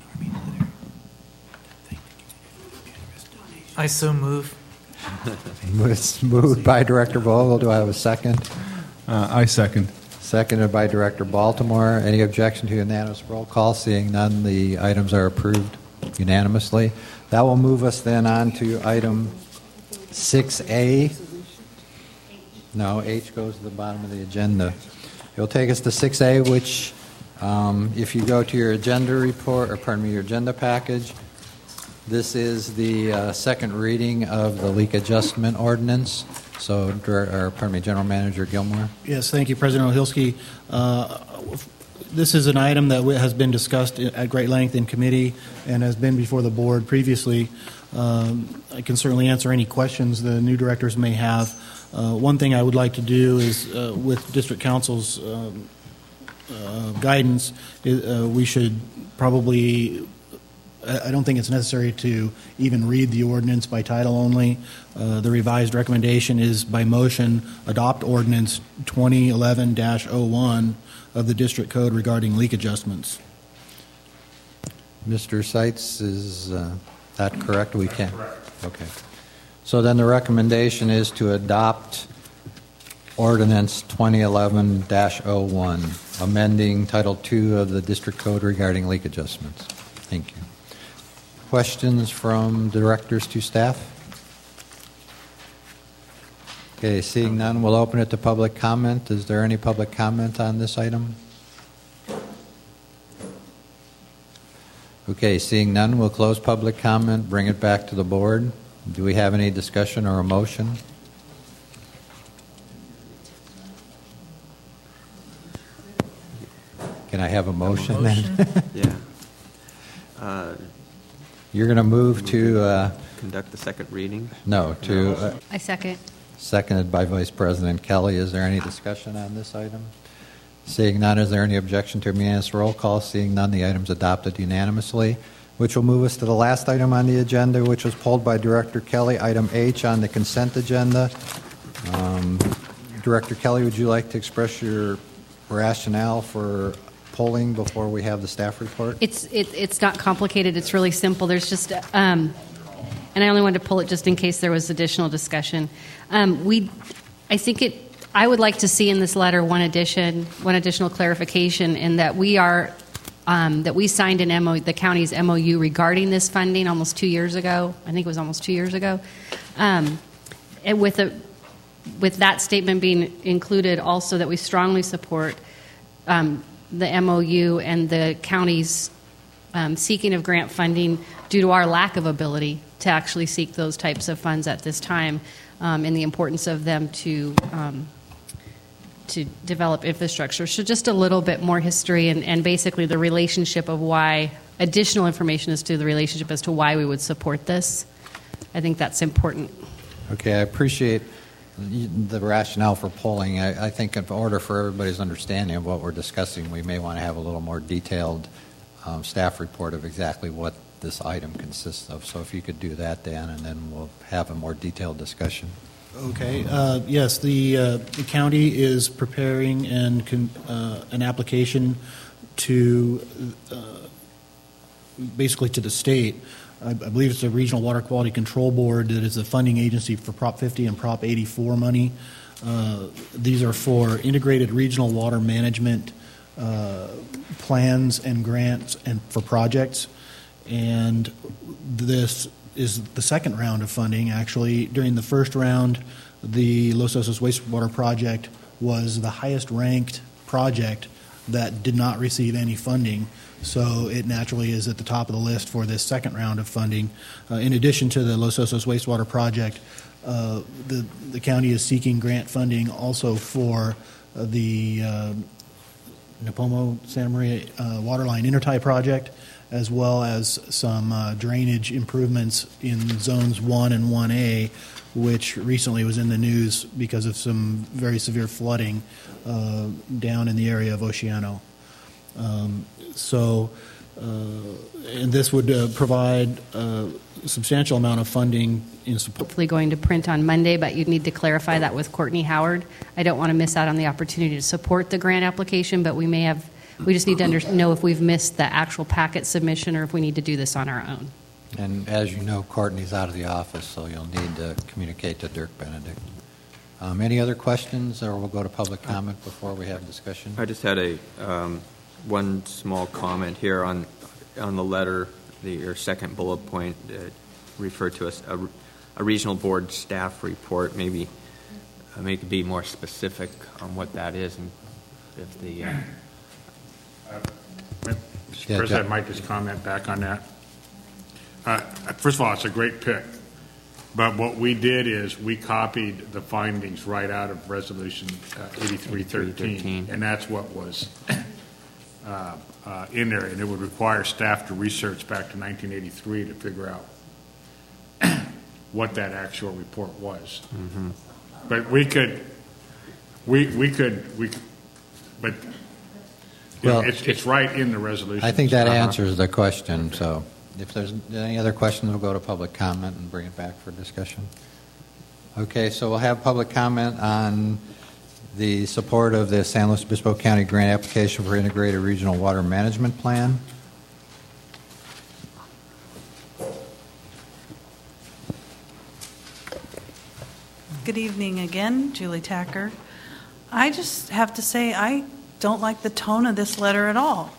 I so move. It's moved by Director Vogel. Do I have a second? I second. Seconded by Director Baltimore. Any objection to unanimous roll call? Seeing none, the items are approved unanimously. That will move us then on to item 6A. No, H goes to the bottom of the agenda. It'll take us to 6A, which, if you go to your agenda report, or pardon me, your agenda package, this is the second reading of the leak adjustment ordinance. So, General Manager Gilmore. Yes, thank you, President Ohilski. This is an item that has been discussed at great length in committee and has been before the board previously. I can certainly answer any questions the new directors may have. One thing I would like to do is, with District Council's guidance, we should probably, I don't think it's necessary to even read the ordinance by title only. The revised recommendation is by motion, adopt ordinance 2011-01 of the District Code regarding leak adjustments. Mr. Seitz, is that correct? We can. Okay. So then the recommendation is to adopt ordinance 2011-01, amending Title II of the District Code regarding leak adjustments. Thank you. Questions from directors to staff? Okay, seeing none, we'll open it to public comment. Is there any public comment on this item? Okay, seeing none, we'll close public comment, bring it back to the board. Do we have any discussion or a motion? Can I have a motion then? Yeah. You're going to move to... conduct the second reading? No, to... I second. Seconded by Vice President Kelly. Is there any discussion on this item? Seeing none, is there any objection to a unanimous roll call? Seeing none, the item's adopted unanimously, which will move us to the last item on the agenda, which was pulled by Director Kelly, item H on the consent agenda. Director Kelly, would you like to express your rationale for polling before we have the staff report? It's not complicated. It's really simple. There's just, and I only wanted to pull it just in case there was additional discussion. I would like to see in this letter one additional clarification, in that we signed an MOU, the county's MOU regarding this funding almost 2 years ago. I think it was almost 2 years ago. And with that statement being included, also that we strongly support the MOU and the county's seeking of grant funding due to our lack of ability to actually seek those types of funds at this time, and the importance of them to develop infrastructure. So just a little bit more history and basically the relationship of why, additional information as to the relationship as to why we would support this. I think that's important. Okay, I appreciate the rationale for polling. I think in order for everybody's understanding of what we're discussing, we may want to have a little more detailed staff report of exactly what this item consists of. So if you could do that, Dan, and then we'll have a more detailed discussion. Okay. Yes, the county is preparing an application to basically to the state. I believe it's the Regional Water Quality Control Board that is the funding agency for Prop 50 and Prop 84 money. These are for integrated regional water management plans and grants and for projects. And this is the second round of funding, actually. During the first round, the Los Osos Wastewater Project was the highest-ranked project that did not receive any funding, so it naturally is at the top of the list for this second round of funding. In addition to the Los Osos Wastewater Project, the county is seeking grant funding also for the Napomo Santa Maria Waterline Intertie Project, as well as some drainage improvements in zones 1 and 1A, which recently was in the news because of some very severe flooding down in the area of Oceano. And this would provide a substantial amount of funding in support. Hopefully going to print on Monday, but you'd need to clarify that with Courtney Howard. I don't want to miss out on the opportunity to support the grant application, but we just need to know if we've missed the actual packet submission or if we need to do this on our own. And as you know, Courtney's out of the office, so you'll need to communicate to Dirk Benedict. Any other questions, or we'll go to public comment before we have discussion? I just had a one small comment here on the letter. Your second bullet point referred to as a regional board staff report. Maybe make it be more specific on what that is, and if the Mr. President, I might just comment back on that. First of all, it's a great pick. But what we did is we copied the findings right out of Resolution 8313, and that's what was in there. And it would require staff to research back to 1983 to figure out what that actual report was. Mm-hmm. But but Well, it's right in the resolution. I think that answers the question. So if there's any other questions, we'll go to public comment and bring it back for discussion. Okay, so we'll have public comment on the support of the San Luis Obispo County grant application for Integrated Regional Water Management Plan. Good evening again, Julie Tacker. I just have to say I don't like the tone of this letter at all.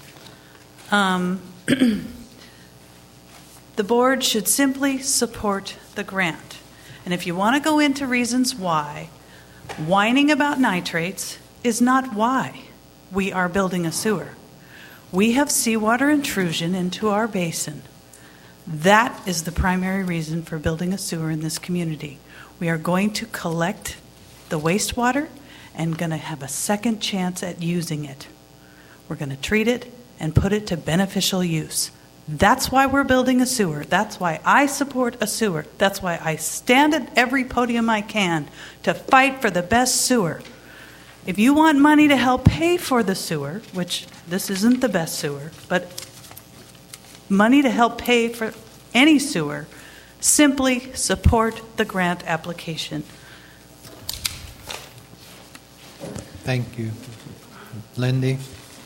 The board should simply support the grant. And if you want to go into reasons why, whining about nitrates is not why we are building a sewer. We have seawater intrusion into our basin. That is the primary reason for building a sewer in this community. We are going to collect the wastewater and going to have a second chance at using it. We're going to treat it and put it to beneficial use. That's why we're building a sewer. That's why I support a sewer. That's why I stand at every podium I can to fight for the best sewer. If you want money to help pay for the sewer, which this isn't the best sewer, but money to help pay for any sewer, simply support the grant application. Thank you. Lindy?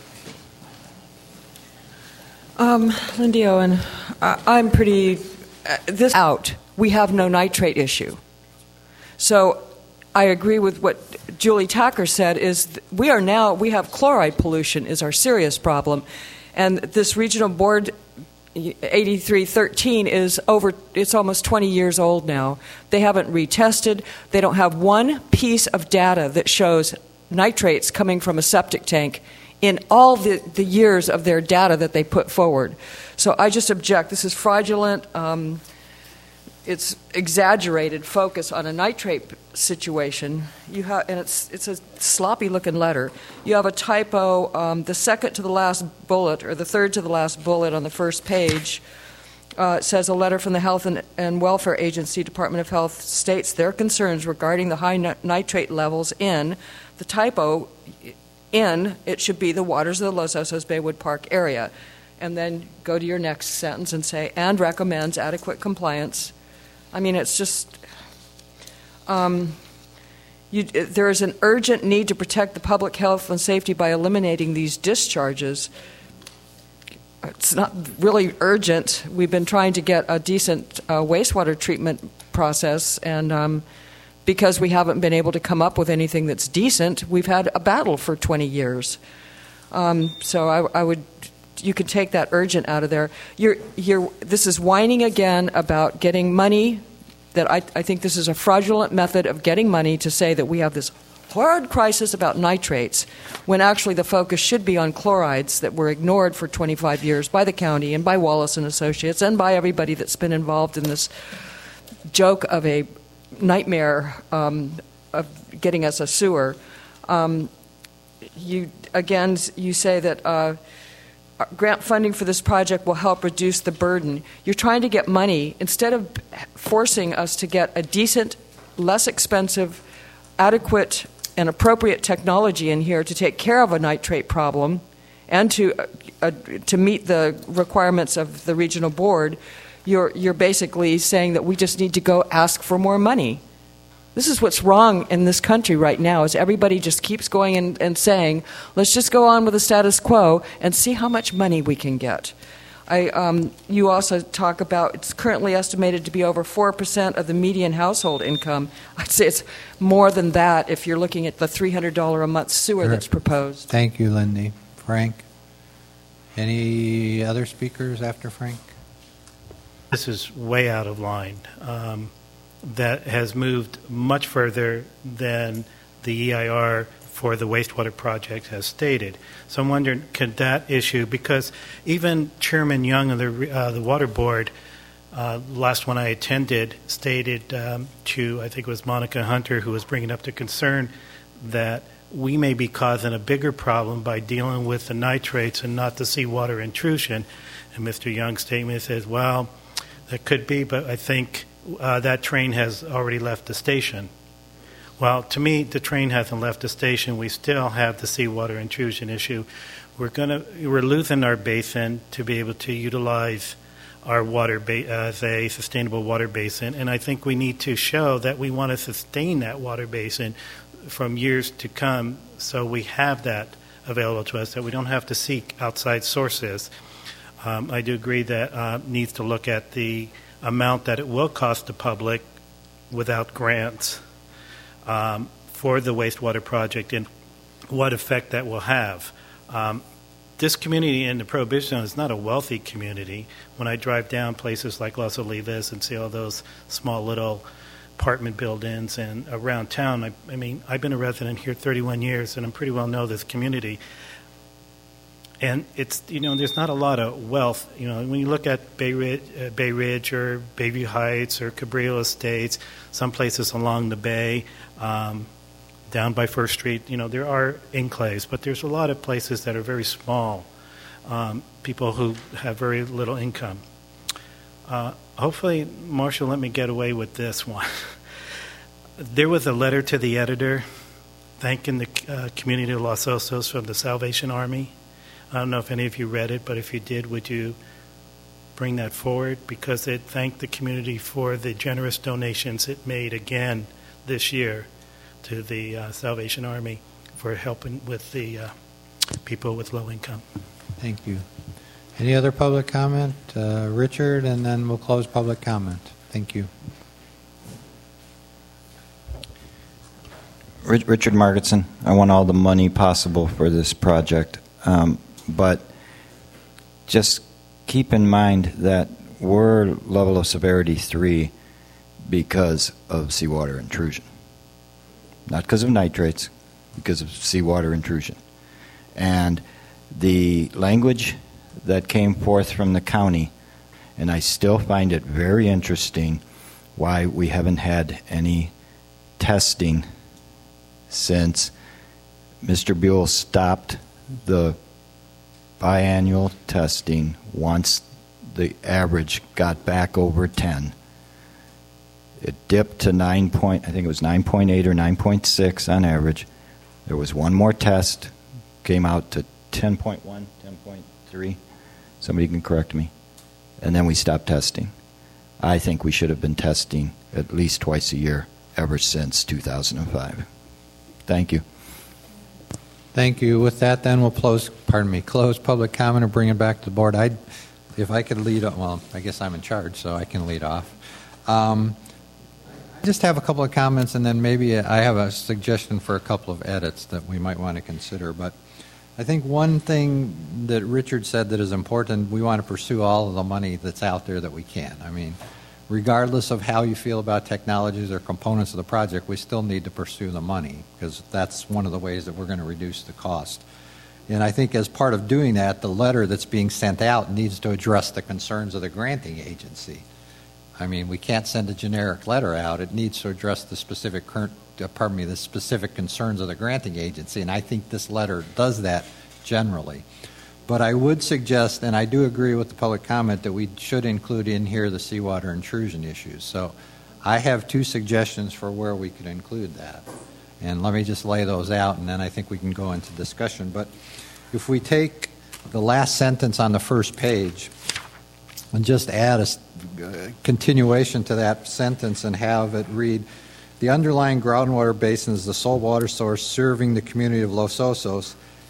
Lindy Owen, I'm pretty, this out, we have no nitrate issue. So I agree with what Julie Tacker said, is we have chloride pollution is our serious problem. And this regional board 8313 it's almost 20 years old now. They haven't retested. They don't have one piece of data that shows nitrates coming from a septic tank in all the years of their data that they put forward. So I just object. This is fraudulent. It's exaggerated focus on a nitrate situation. And it's a sloppy-looking letter. You have a typo. The second to the last bullet, or the third to the last bullet on the first page, it says a letter from the Health and Welfare Agency, Department of Health, states their concerns regarding the high nitrate levels in the typo. It should be the waters of the Los Osos Baywood Park area. And then go to your next sentence and say, and recommends adequate compliance. I mean, it's just, there is an urgent need to protect the public health and safety by eliminating these discharges. It's not really urgent. We've been trying to get a decent wastewater treatment process, and because we haven't been able to come up with anything that's decent, we've had a battle for 20 years. So I would, you could take that urgent out of there. This is whining again about getting money. That I think this is a fraudulent method of getting money to say that we have this horrid crisis about nitrates, when actually the focus should be on chlorides that were ignored for 25 years by the county and by Wallace and Associates and by everybody that's been involved in this joke of a nightmare of getting us a sewer. You say that grant funding for this project will help reduce the burden. You're trying to get money instead of forcing us to get a decent, less expensive, adequate, and appropriate technology in here to take care of a nitrate problem and to meet the requirements of the regional board. You're basically saying that we just need to go ask for more money. This is what's wrong in this country right now, is everybody just keeps going and saying, let's just go on with the status quo and see how much money we can get. You also talk about it's currently estimated to be over 4% of the median household income. I'd say it's more than that if you're looking at the $300 a month sewer that's proposed. Thank you, Lindy. Frank? Any other speakers after Frank? This is way out of line. That has moved much further than the EIR for the wastewater project has stated. So I'm wondering, could that issue, because even Chairman Young of the Water Board, last one I attended, stated to, I think it was Monica Hunter, who was bringing up the concern that we may be causing a bigger problem by dealing with the nitrates and not the seawater intrusion. And Mr. Young's statement says, well, that could be, but I think that train has already left the station. Well, to me, the train hasn't left the station. We still have the seawater intrusion issue. We're losing our basin to be able to utilize our water as a sustainable water basin, and I think we need to show that we want to sustain that water basin from years to come, so we have that available to us, that we don't have to seek outside sources. I do agree that needs to look at the amount that it will cost the public without grants for the wastewater project and what effect that will have. This community in the Prohibition Zone is not a wealthy community. When I drive down places like Los Olivos and see all those small little apartment buildings and around town, I mean, I've been a resident here 31 years and I pretty well know this community. And it's, there's not a lot of wealth. When you look at Bay Ridge or Bayview Heights or Cabrillo Estates, some places along the bay, down by First Street, there are enclaves, but there's a lot of places that are very small, people who have very little income. Hopefully, Marshall, let me get away with this one. There was a letter to the editor thanking the community of Los Osos from the Salvation Army. I don't know if any of you read it, but if you did, would you bring that forward? Because it thanked the community for the generous donations it made again this year to the Salvation Army for helping with the people with low income. Thank you. Any other public comment? Richard, and then we'll close public comment. Thank you. Richard Margetson. I want all the money possible for this project. But just keep in mind that we're level of severity 3 because of seawater intrusion. Not because of nitrates, because of seawater intrusion. And the language that came forth from the county, and I still find it very interesting why we haven't had any testing since Mr. Buell stopped the biannual testing once the average got back over 10. It dipped to 9 point, I think it was 9.8 or 9.6 on average. There was one more test, came out to 10.1, 10.3. Somebody can correct me. And then we stopped testing. I think we should have been testing at least twice a year ever since 2005. Thank you. Thank you. With that, then, we'll close public comment and bring it back to the board. If I could lead off, well, I guess I'm in charge, so I can lead off. I just have a couple of comments, and then maybe I have a suggestion for a couple of edits that we might want to consider. But I think one thing that Richard said that is important, we want to pursue all of the money that's out there that we can. I mean, regardless of how you feel about technologies or components of the project, we still need to pursue the money because that's one of the ways that we're going to reduce the cost. And I think as part of doing that, the letter that's being sent out needs to address the concerns of the granting agency. I mean, we can't send a generic letter out. It needs to address the specific the specific concerns of the granting agency, and I think this letter does that generally. But I would suggest, and I do agree with the public comment, that we should include in here the seawater intrusion issues. So I have two suggestions for where we could include that. And let me just lay those out, and then I think we can go into discussion. But if we take the last sentence on the first page and just add a continuation to that sentence and have it read, the underlying groundwater basin is the sole water source serving the community of Los Osos.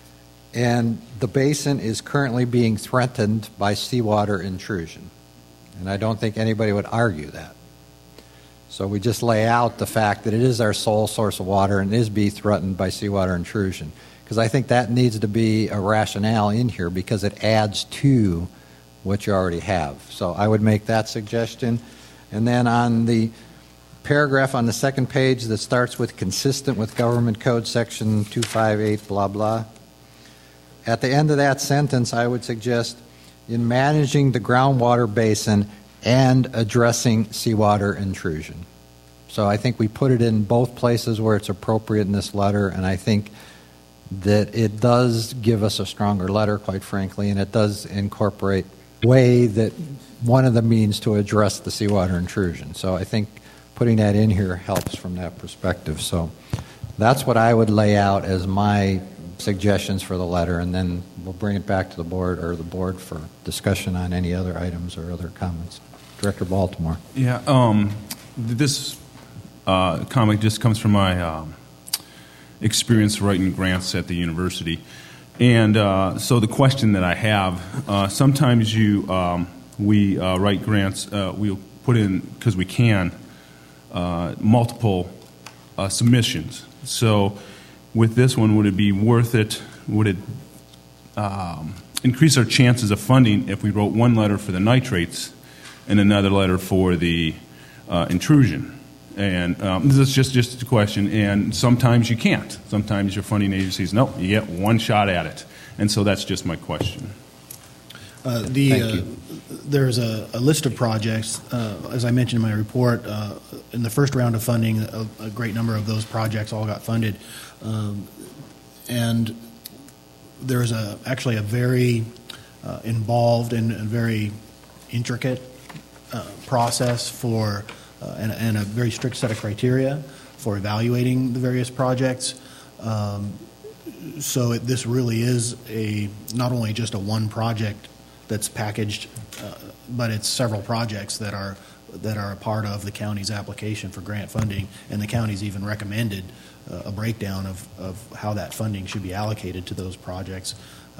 And the basin is currently being threatened by seawater intrusion. And I don't think anybody would argue that. So we just lay out the fact that it is our sole source of water and is being threatened by seawater intrusion. Because I think that needs to be a rationale in here because it adds to what you already have. So I would make that suggestion. And then on the paragraph on the second page that starts with consistent with Government Code Section 258, blah, blah. At the end of that sentence, I would suggest in managing the groundwater basin and addressing seawater intrusion. So I think we put it in both places where it's appropriate in this letter, and I think that it does give us a stronger letter, quite frankly, and it does incorporate way that one of the means to address the seawater intrusion. So I think putting that in here helps from that perspective. So that's what I would lay out as my suggestions for the letter, and then we'll bring it back to the board for discussion on any other items or other comments. Director Baltimore. Yeah, this comment just comes from my experience writing grants at the university. And so the question that I have, sometimes we write grants, we'll put in, because we can, multiple submissions. So with this one, would it be worth it? Would it increase our chances of funding if we wrote one letter for the nitrates and another letter for the intrusion? And this is just a question. And sometimes you can't. Sometimes your funding agencies, no, you get one shot at it. And so that's just my question. There's a list of projects, as I mentioned in my report. In the first round of funding, a great number of those projects all got funded. And there's actually a very involved and very intricate process for and a very strict set of criteria for evaluating the various projects. So this really is not only just a one project that's packaged, but it's several projects that are a part of the county's application for grant funding, and the county's even recommended a breakdown of how that funding should be allocated to those projects.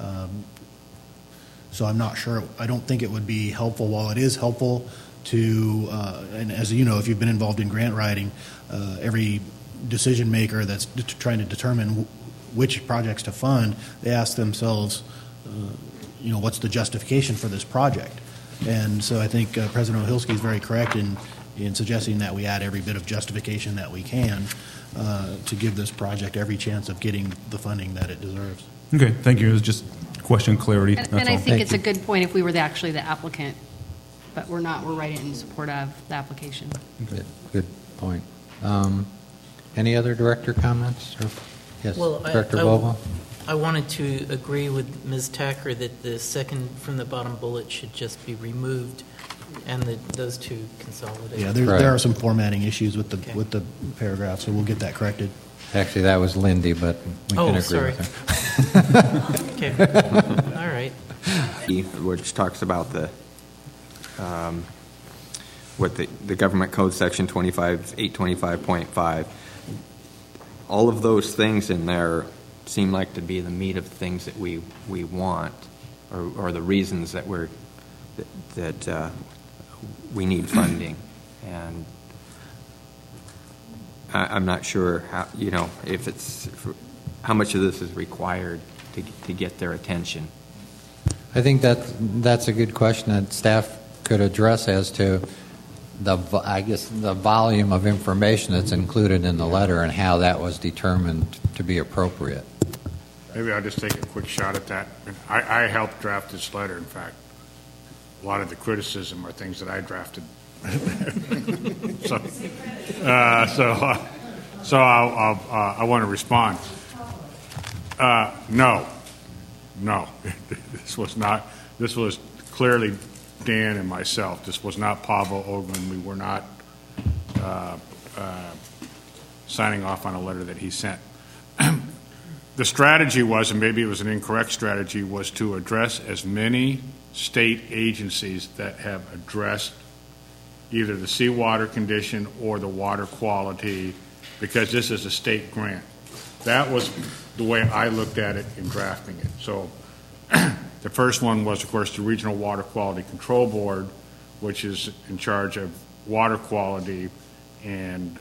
So I'm not sure. I don't think it would be helpful, while it is helpful to, and as you know, if you've been involved in grant writing, every decision maker that's trying to determine which projects to fund, they ask themselves, what's the justification for this project? And so I think President Ohilsky is very correct in suggesting that we add every bit of justification that we can to give this project every chance of getting the funding that it deserves. Okay, thank you. It was just question clarity. And I think it's a good point if we were actually the applicant, but we're not. We're writing in support of the application. Good point. Any other director comments? Yes, well, Director Vogel. I wanted to agree with Ms. Tacker that the second from the bottom bullet should just be removed, and those two consolidated. Yeah, there are some formatting issues with the paragraph, so we'll get that corrected. Actually, that was Lindy, but we can agree sorry. with her. Okay. All right. Which talks about what the Government Code Section 825.5. All of those things in there seem like to be the meat of things that we want, or the reasons that we need funding. And I'm not sure how, how much of this is required to get their attention. I think that's a good question that staff could address as to the volume of information that's included in the letter and how that was determined to be appropriate. Maybe I'll just take a quick shot at that. I helped draft this letter. In fact, a lot of the criticism are things that I drafted. So I want to respond. No. This was clearly Dan and myself. This was not Pavel Ogman. We were not signing off on a letter that he sent. The strategy was, and maybe it was an incorrect strategy, was to address as many state agencies that have addressed either the seawater condition or the water quality, because this is a state grant. That was the way I looked at it in drafting it. So the first one was, of course, the Regional Water Quality Control Board, which is in charge of water quality and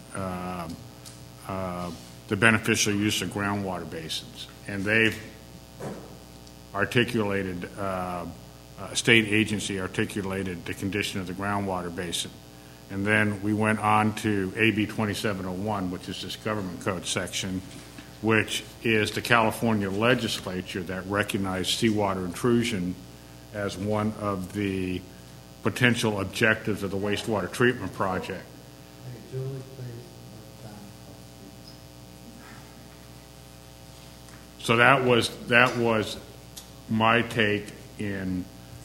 the beneficial use of groundwater basins. And they've articulated, a state agency articulated the condition of the groundwater basin. And then we went on to AB 2701, which is this government code section, which is the California legislature that recognized seawater intrusion as one of the potential objectives of the wastewater treatment project. So that was my take in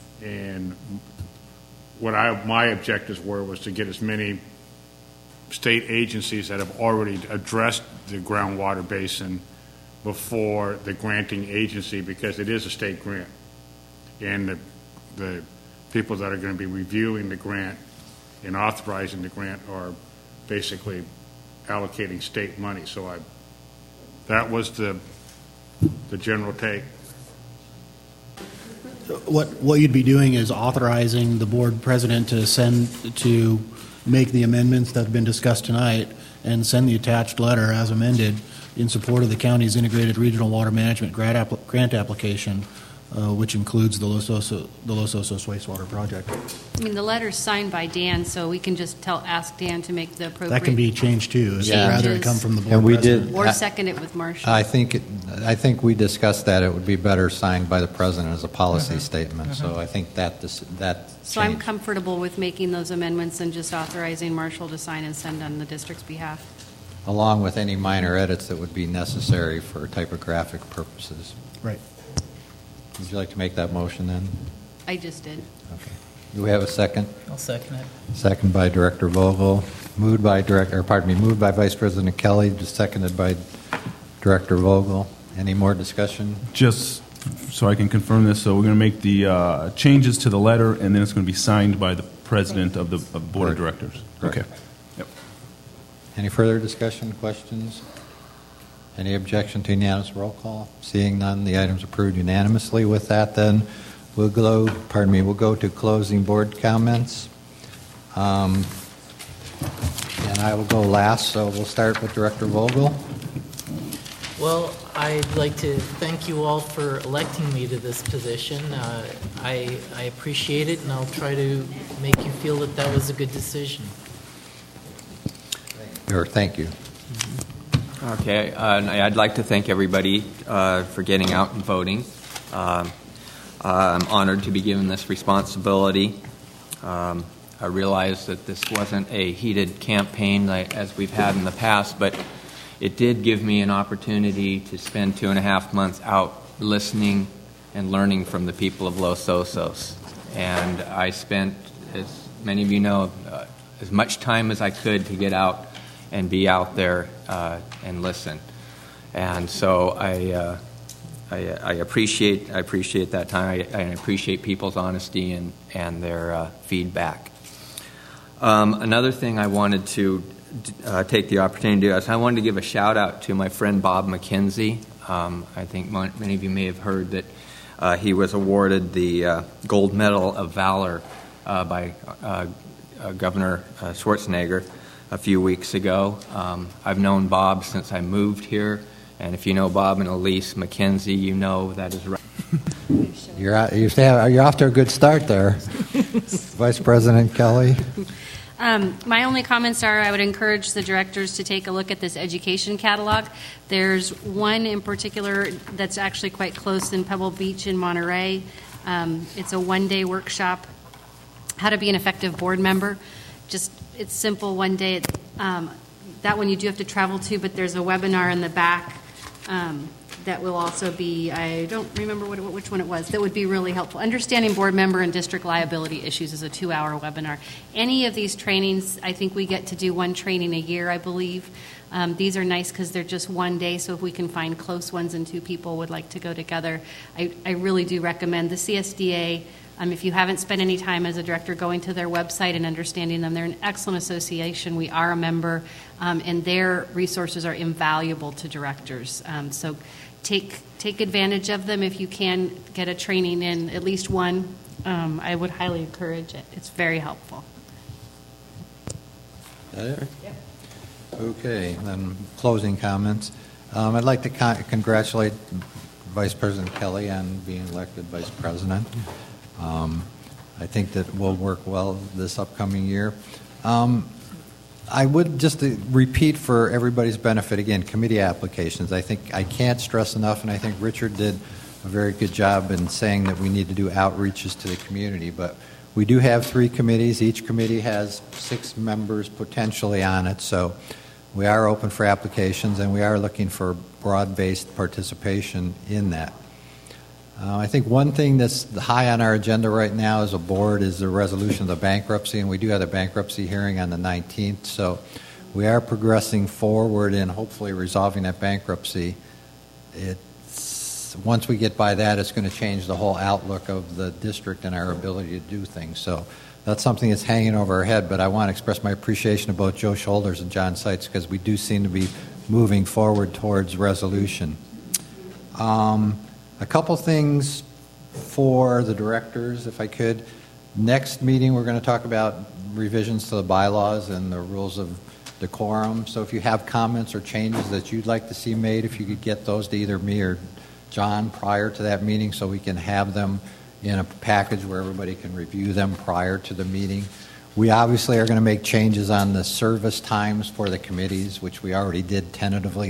what my objectives was to get as many state agencies that have already addressed the groundwater basin before the granting agency, because it is a state grant, and the people that are going to be reviewing the grant and authorizing the grant are basically allocating state money. So that was the general take. What you'd be doing is authorizing the board president to make the amendments that have been discussed tonight and send the attached letter as amended in support of the county's integrated regional water management grant application, which includes the Los Osos wastewater project. I mean, the letter's signed by Dan, so we can just ask Dan to make the appropriate. That can be changed too. If you'd rather it come from the board and we president. did, or second it with Marshall. I think we discussed that it would be better signed by the president as a policy statement. So I think that So I'm comfortable with making those amendments and just authorizing Marshall to sign and send on the district's behalf, along with any minor edits that would be necessary for typographic purposes. Right. Would you like to make that motion then? I just did. Okay. Do we have a second? I'll second it. Second by Director Vogel. Moved by Vice President Kelly, just seconded by Director Vogel. Any more discussion? Just so I can confirm this, so we're going to make the changes to the letter, and then it's going to be signed by the president of the board of directors. Correct. Okay. Yep. Any further discussion, questions? Any objection to unanimous roll call? Seeing none, the item's approved unanimously. With that, then, we'll go to closing board comments. And I will go last, so we'll start with Director Vogel. Well, I'd like to thank you all for electing me to this position. I appreciate it, and I'll try to make you feel that that was a good decision. Thank you. Okay, I'd like to thank everybody for getting out and voting. I'm honored to be given this responsibility. I realize that this wasn't a heated campaign as we've had in the past, but it did give me an opportunity to spend 2.5 months out listening and learning from the people of Los Osos. And I spent, as many of you know, as much time as I could to get out and be out there and listen. And so I appreciate that time. I appreciate people's honesty and their feedback. Another thing I wanted to take the opportunity to do is I wanted to give a shout out to my friend Bob McKenzie. I think many of you may have heard that he was awarded the Gold Medal of Valor by Governor Schwarzenegger a few weeks ago. I've known Bob since I moved here, and if you know Bob and Elise McKenzie, you know that is right. You're off to a good start there, Vice President Kelly. My only comments are I would encourage the directors to take a look at this education catalog. There's one in particular that's actually quite close in Pebble Beach in Monterey. It's a one-day workshop, how to be an effective board member. It's simple, one day. That one you do have to travel to, but there's a webinar in the back that will also be, I don't remember which one it was, that would be really helpful. Understanding board member and district liability issues is a 2-hour webinar. Any of these trainings, I think we get to do one training a year, I believe. These are nice because they're just one day, so if we can find close ones and 2 people would like to go together, I really do recommend the CSDA. If you haven't spent any time as a director going to their website and understanding them, they're an excellent association. We are a member, and their resources are invaluable to directors. So take advantage of them if you can get a training in, at least one. I would highly encourage it. It's very helpful. Okay, then closing comments. I'd like to congratulate Vice President Kelly on being elected Vice President. I think that will work well this upcoming year. I would just repeat for everybody's benefit, again, committee applications. I think I can't stress enough, and I think Richard did a very good job in saying that we need to do outreaches to the community. But we do have 3 committees. Each committee has 6 members potentially on it. So we are open for applications, and we are looking for broad-based participation in that. I think one thing that's high on our agenda right now as a board is the resolution of the bankruptcy, and we do have the bankruptcy hearing on the 19th. So we are progressing forward in hopefully resolving that bankruptcy. Once we get by that, it's going to change the whole outlook of the district and our ability to do things. So that's something that's hanging over our head, but I want to express my appreciation to both Joe Shoulders and John Seitz because we do seem to be moving forward towards resolution. A couple things for the directors, if I could. Next meeting, we're going to talk about revisions to the bylaws and the rules of decorum. So if you have comments or changes that you'd like to see made, if you could get those to either me or John prior to that meeting so we can have them in a package where everybody can review them prior to the meeting. We obviously are going to make changes on the service times for the committees, which we already did temporarily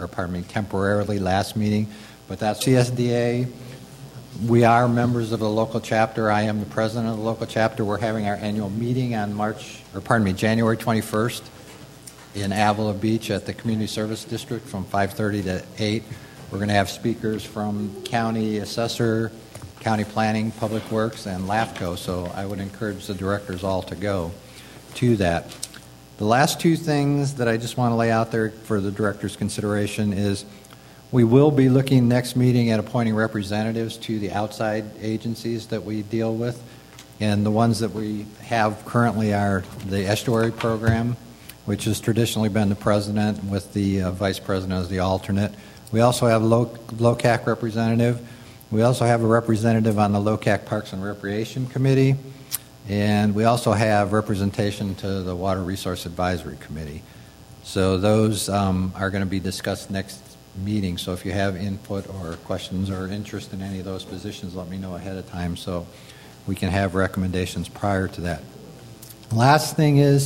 last meeting. But that's CSDA. We are members of the local chapter. I am the president of the local chapter. We're having our annual meeting on January 21st in Avila Beach at the Community Service District from 5:30 to 8. We're going to have speakers from county assessor, county planning, public works, and LAFCO. So I would encourage the directors all to go to that. The last 2 things that I just want to lay out there for the directors' consideration is we will be looking next meeting at appointing representatives to the outside agencies that we deal with. And the ones that we have currently are the estuary program, which has traditionally been the president with the vice president as the alternate. We also have a LOCAC representative. We also have a representative on the LOCAC Parks and Recreation Committee. And we also have representation to the Water Resource Advisory Committee. So those are going to be discussed next meeting. So if you have input or questions or interest in any of those positions, let me know ahead of time so we can have recommendations prior to that. Last thing is,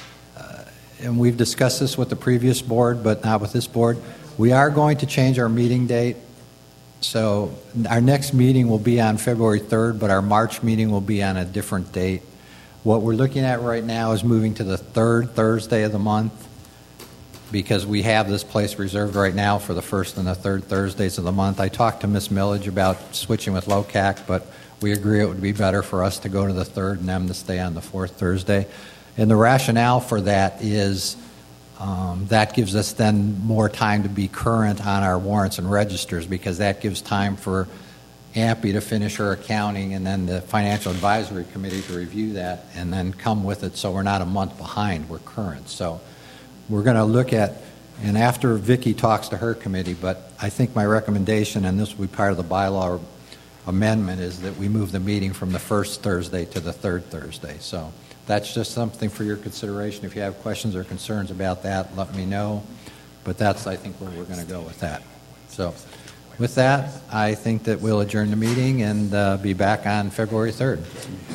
and we've discussed this with the previous board, but not with this board, we are going to change our meeting date. So our next meeting will be on February 3rd, but our March meeting will be on a different date. What we're looking at right now is moving to the 3rd Thursday of the month, because we have this place reserved right now for the 1st and the 3rd Thursdays of the month. I talked to Ms. Millage about switching with LOCAC, but we agree it would be better for us to go to the 3rd and them to stay on the 4th Thursday. And the rationale for that is that gives us then more time to be current on our warrants and registers, because that gives time for AMPI to finish her accounting and then the Financial Advisory Committee to review that and then come with it so we're not a month behind, we're current. So we're going to look at, and after Vicki talks to her committee, but I think my recommendation, and this will be part of the bylaw amendment, is that we move the meeting from the 1st Thursday to the 3rd Thursday. So that's just something for your consideration. If you have questions or concerns about that, let me know. But that's, I think, where we're going to go with that. So with that, I think that we'll adjourn the meeting and be back on February 3rd.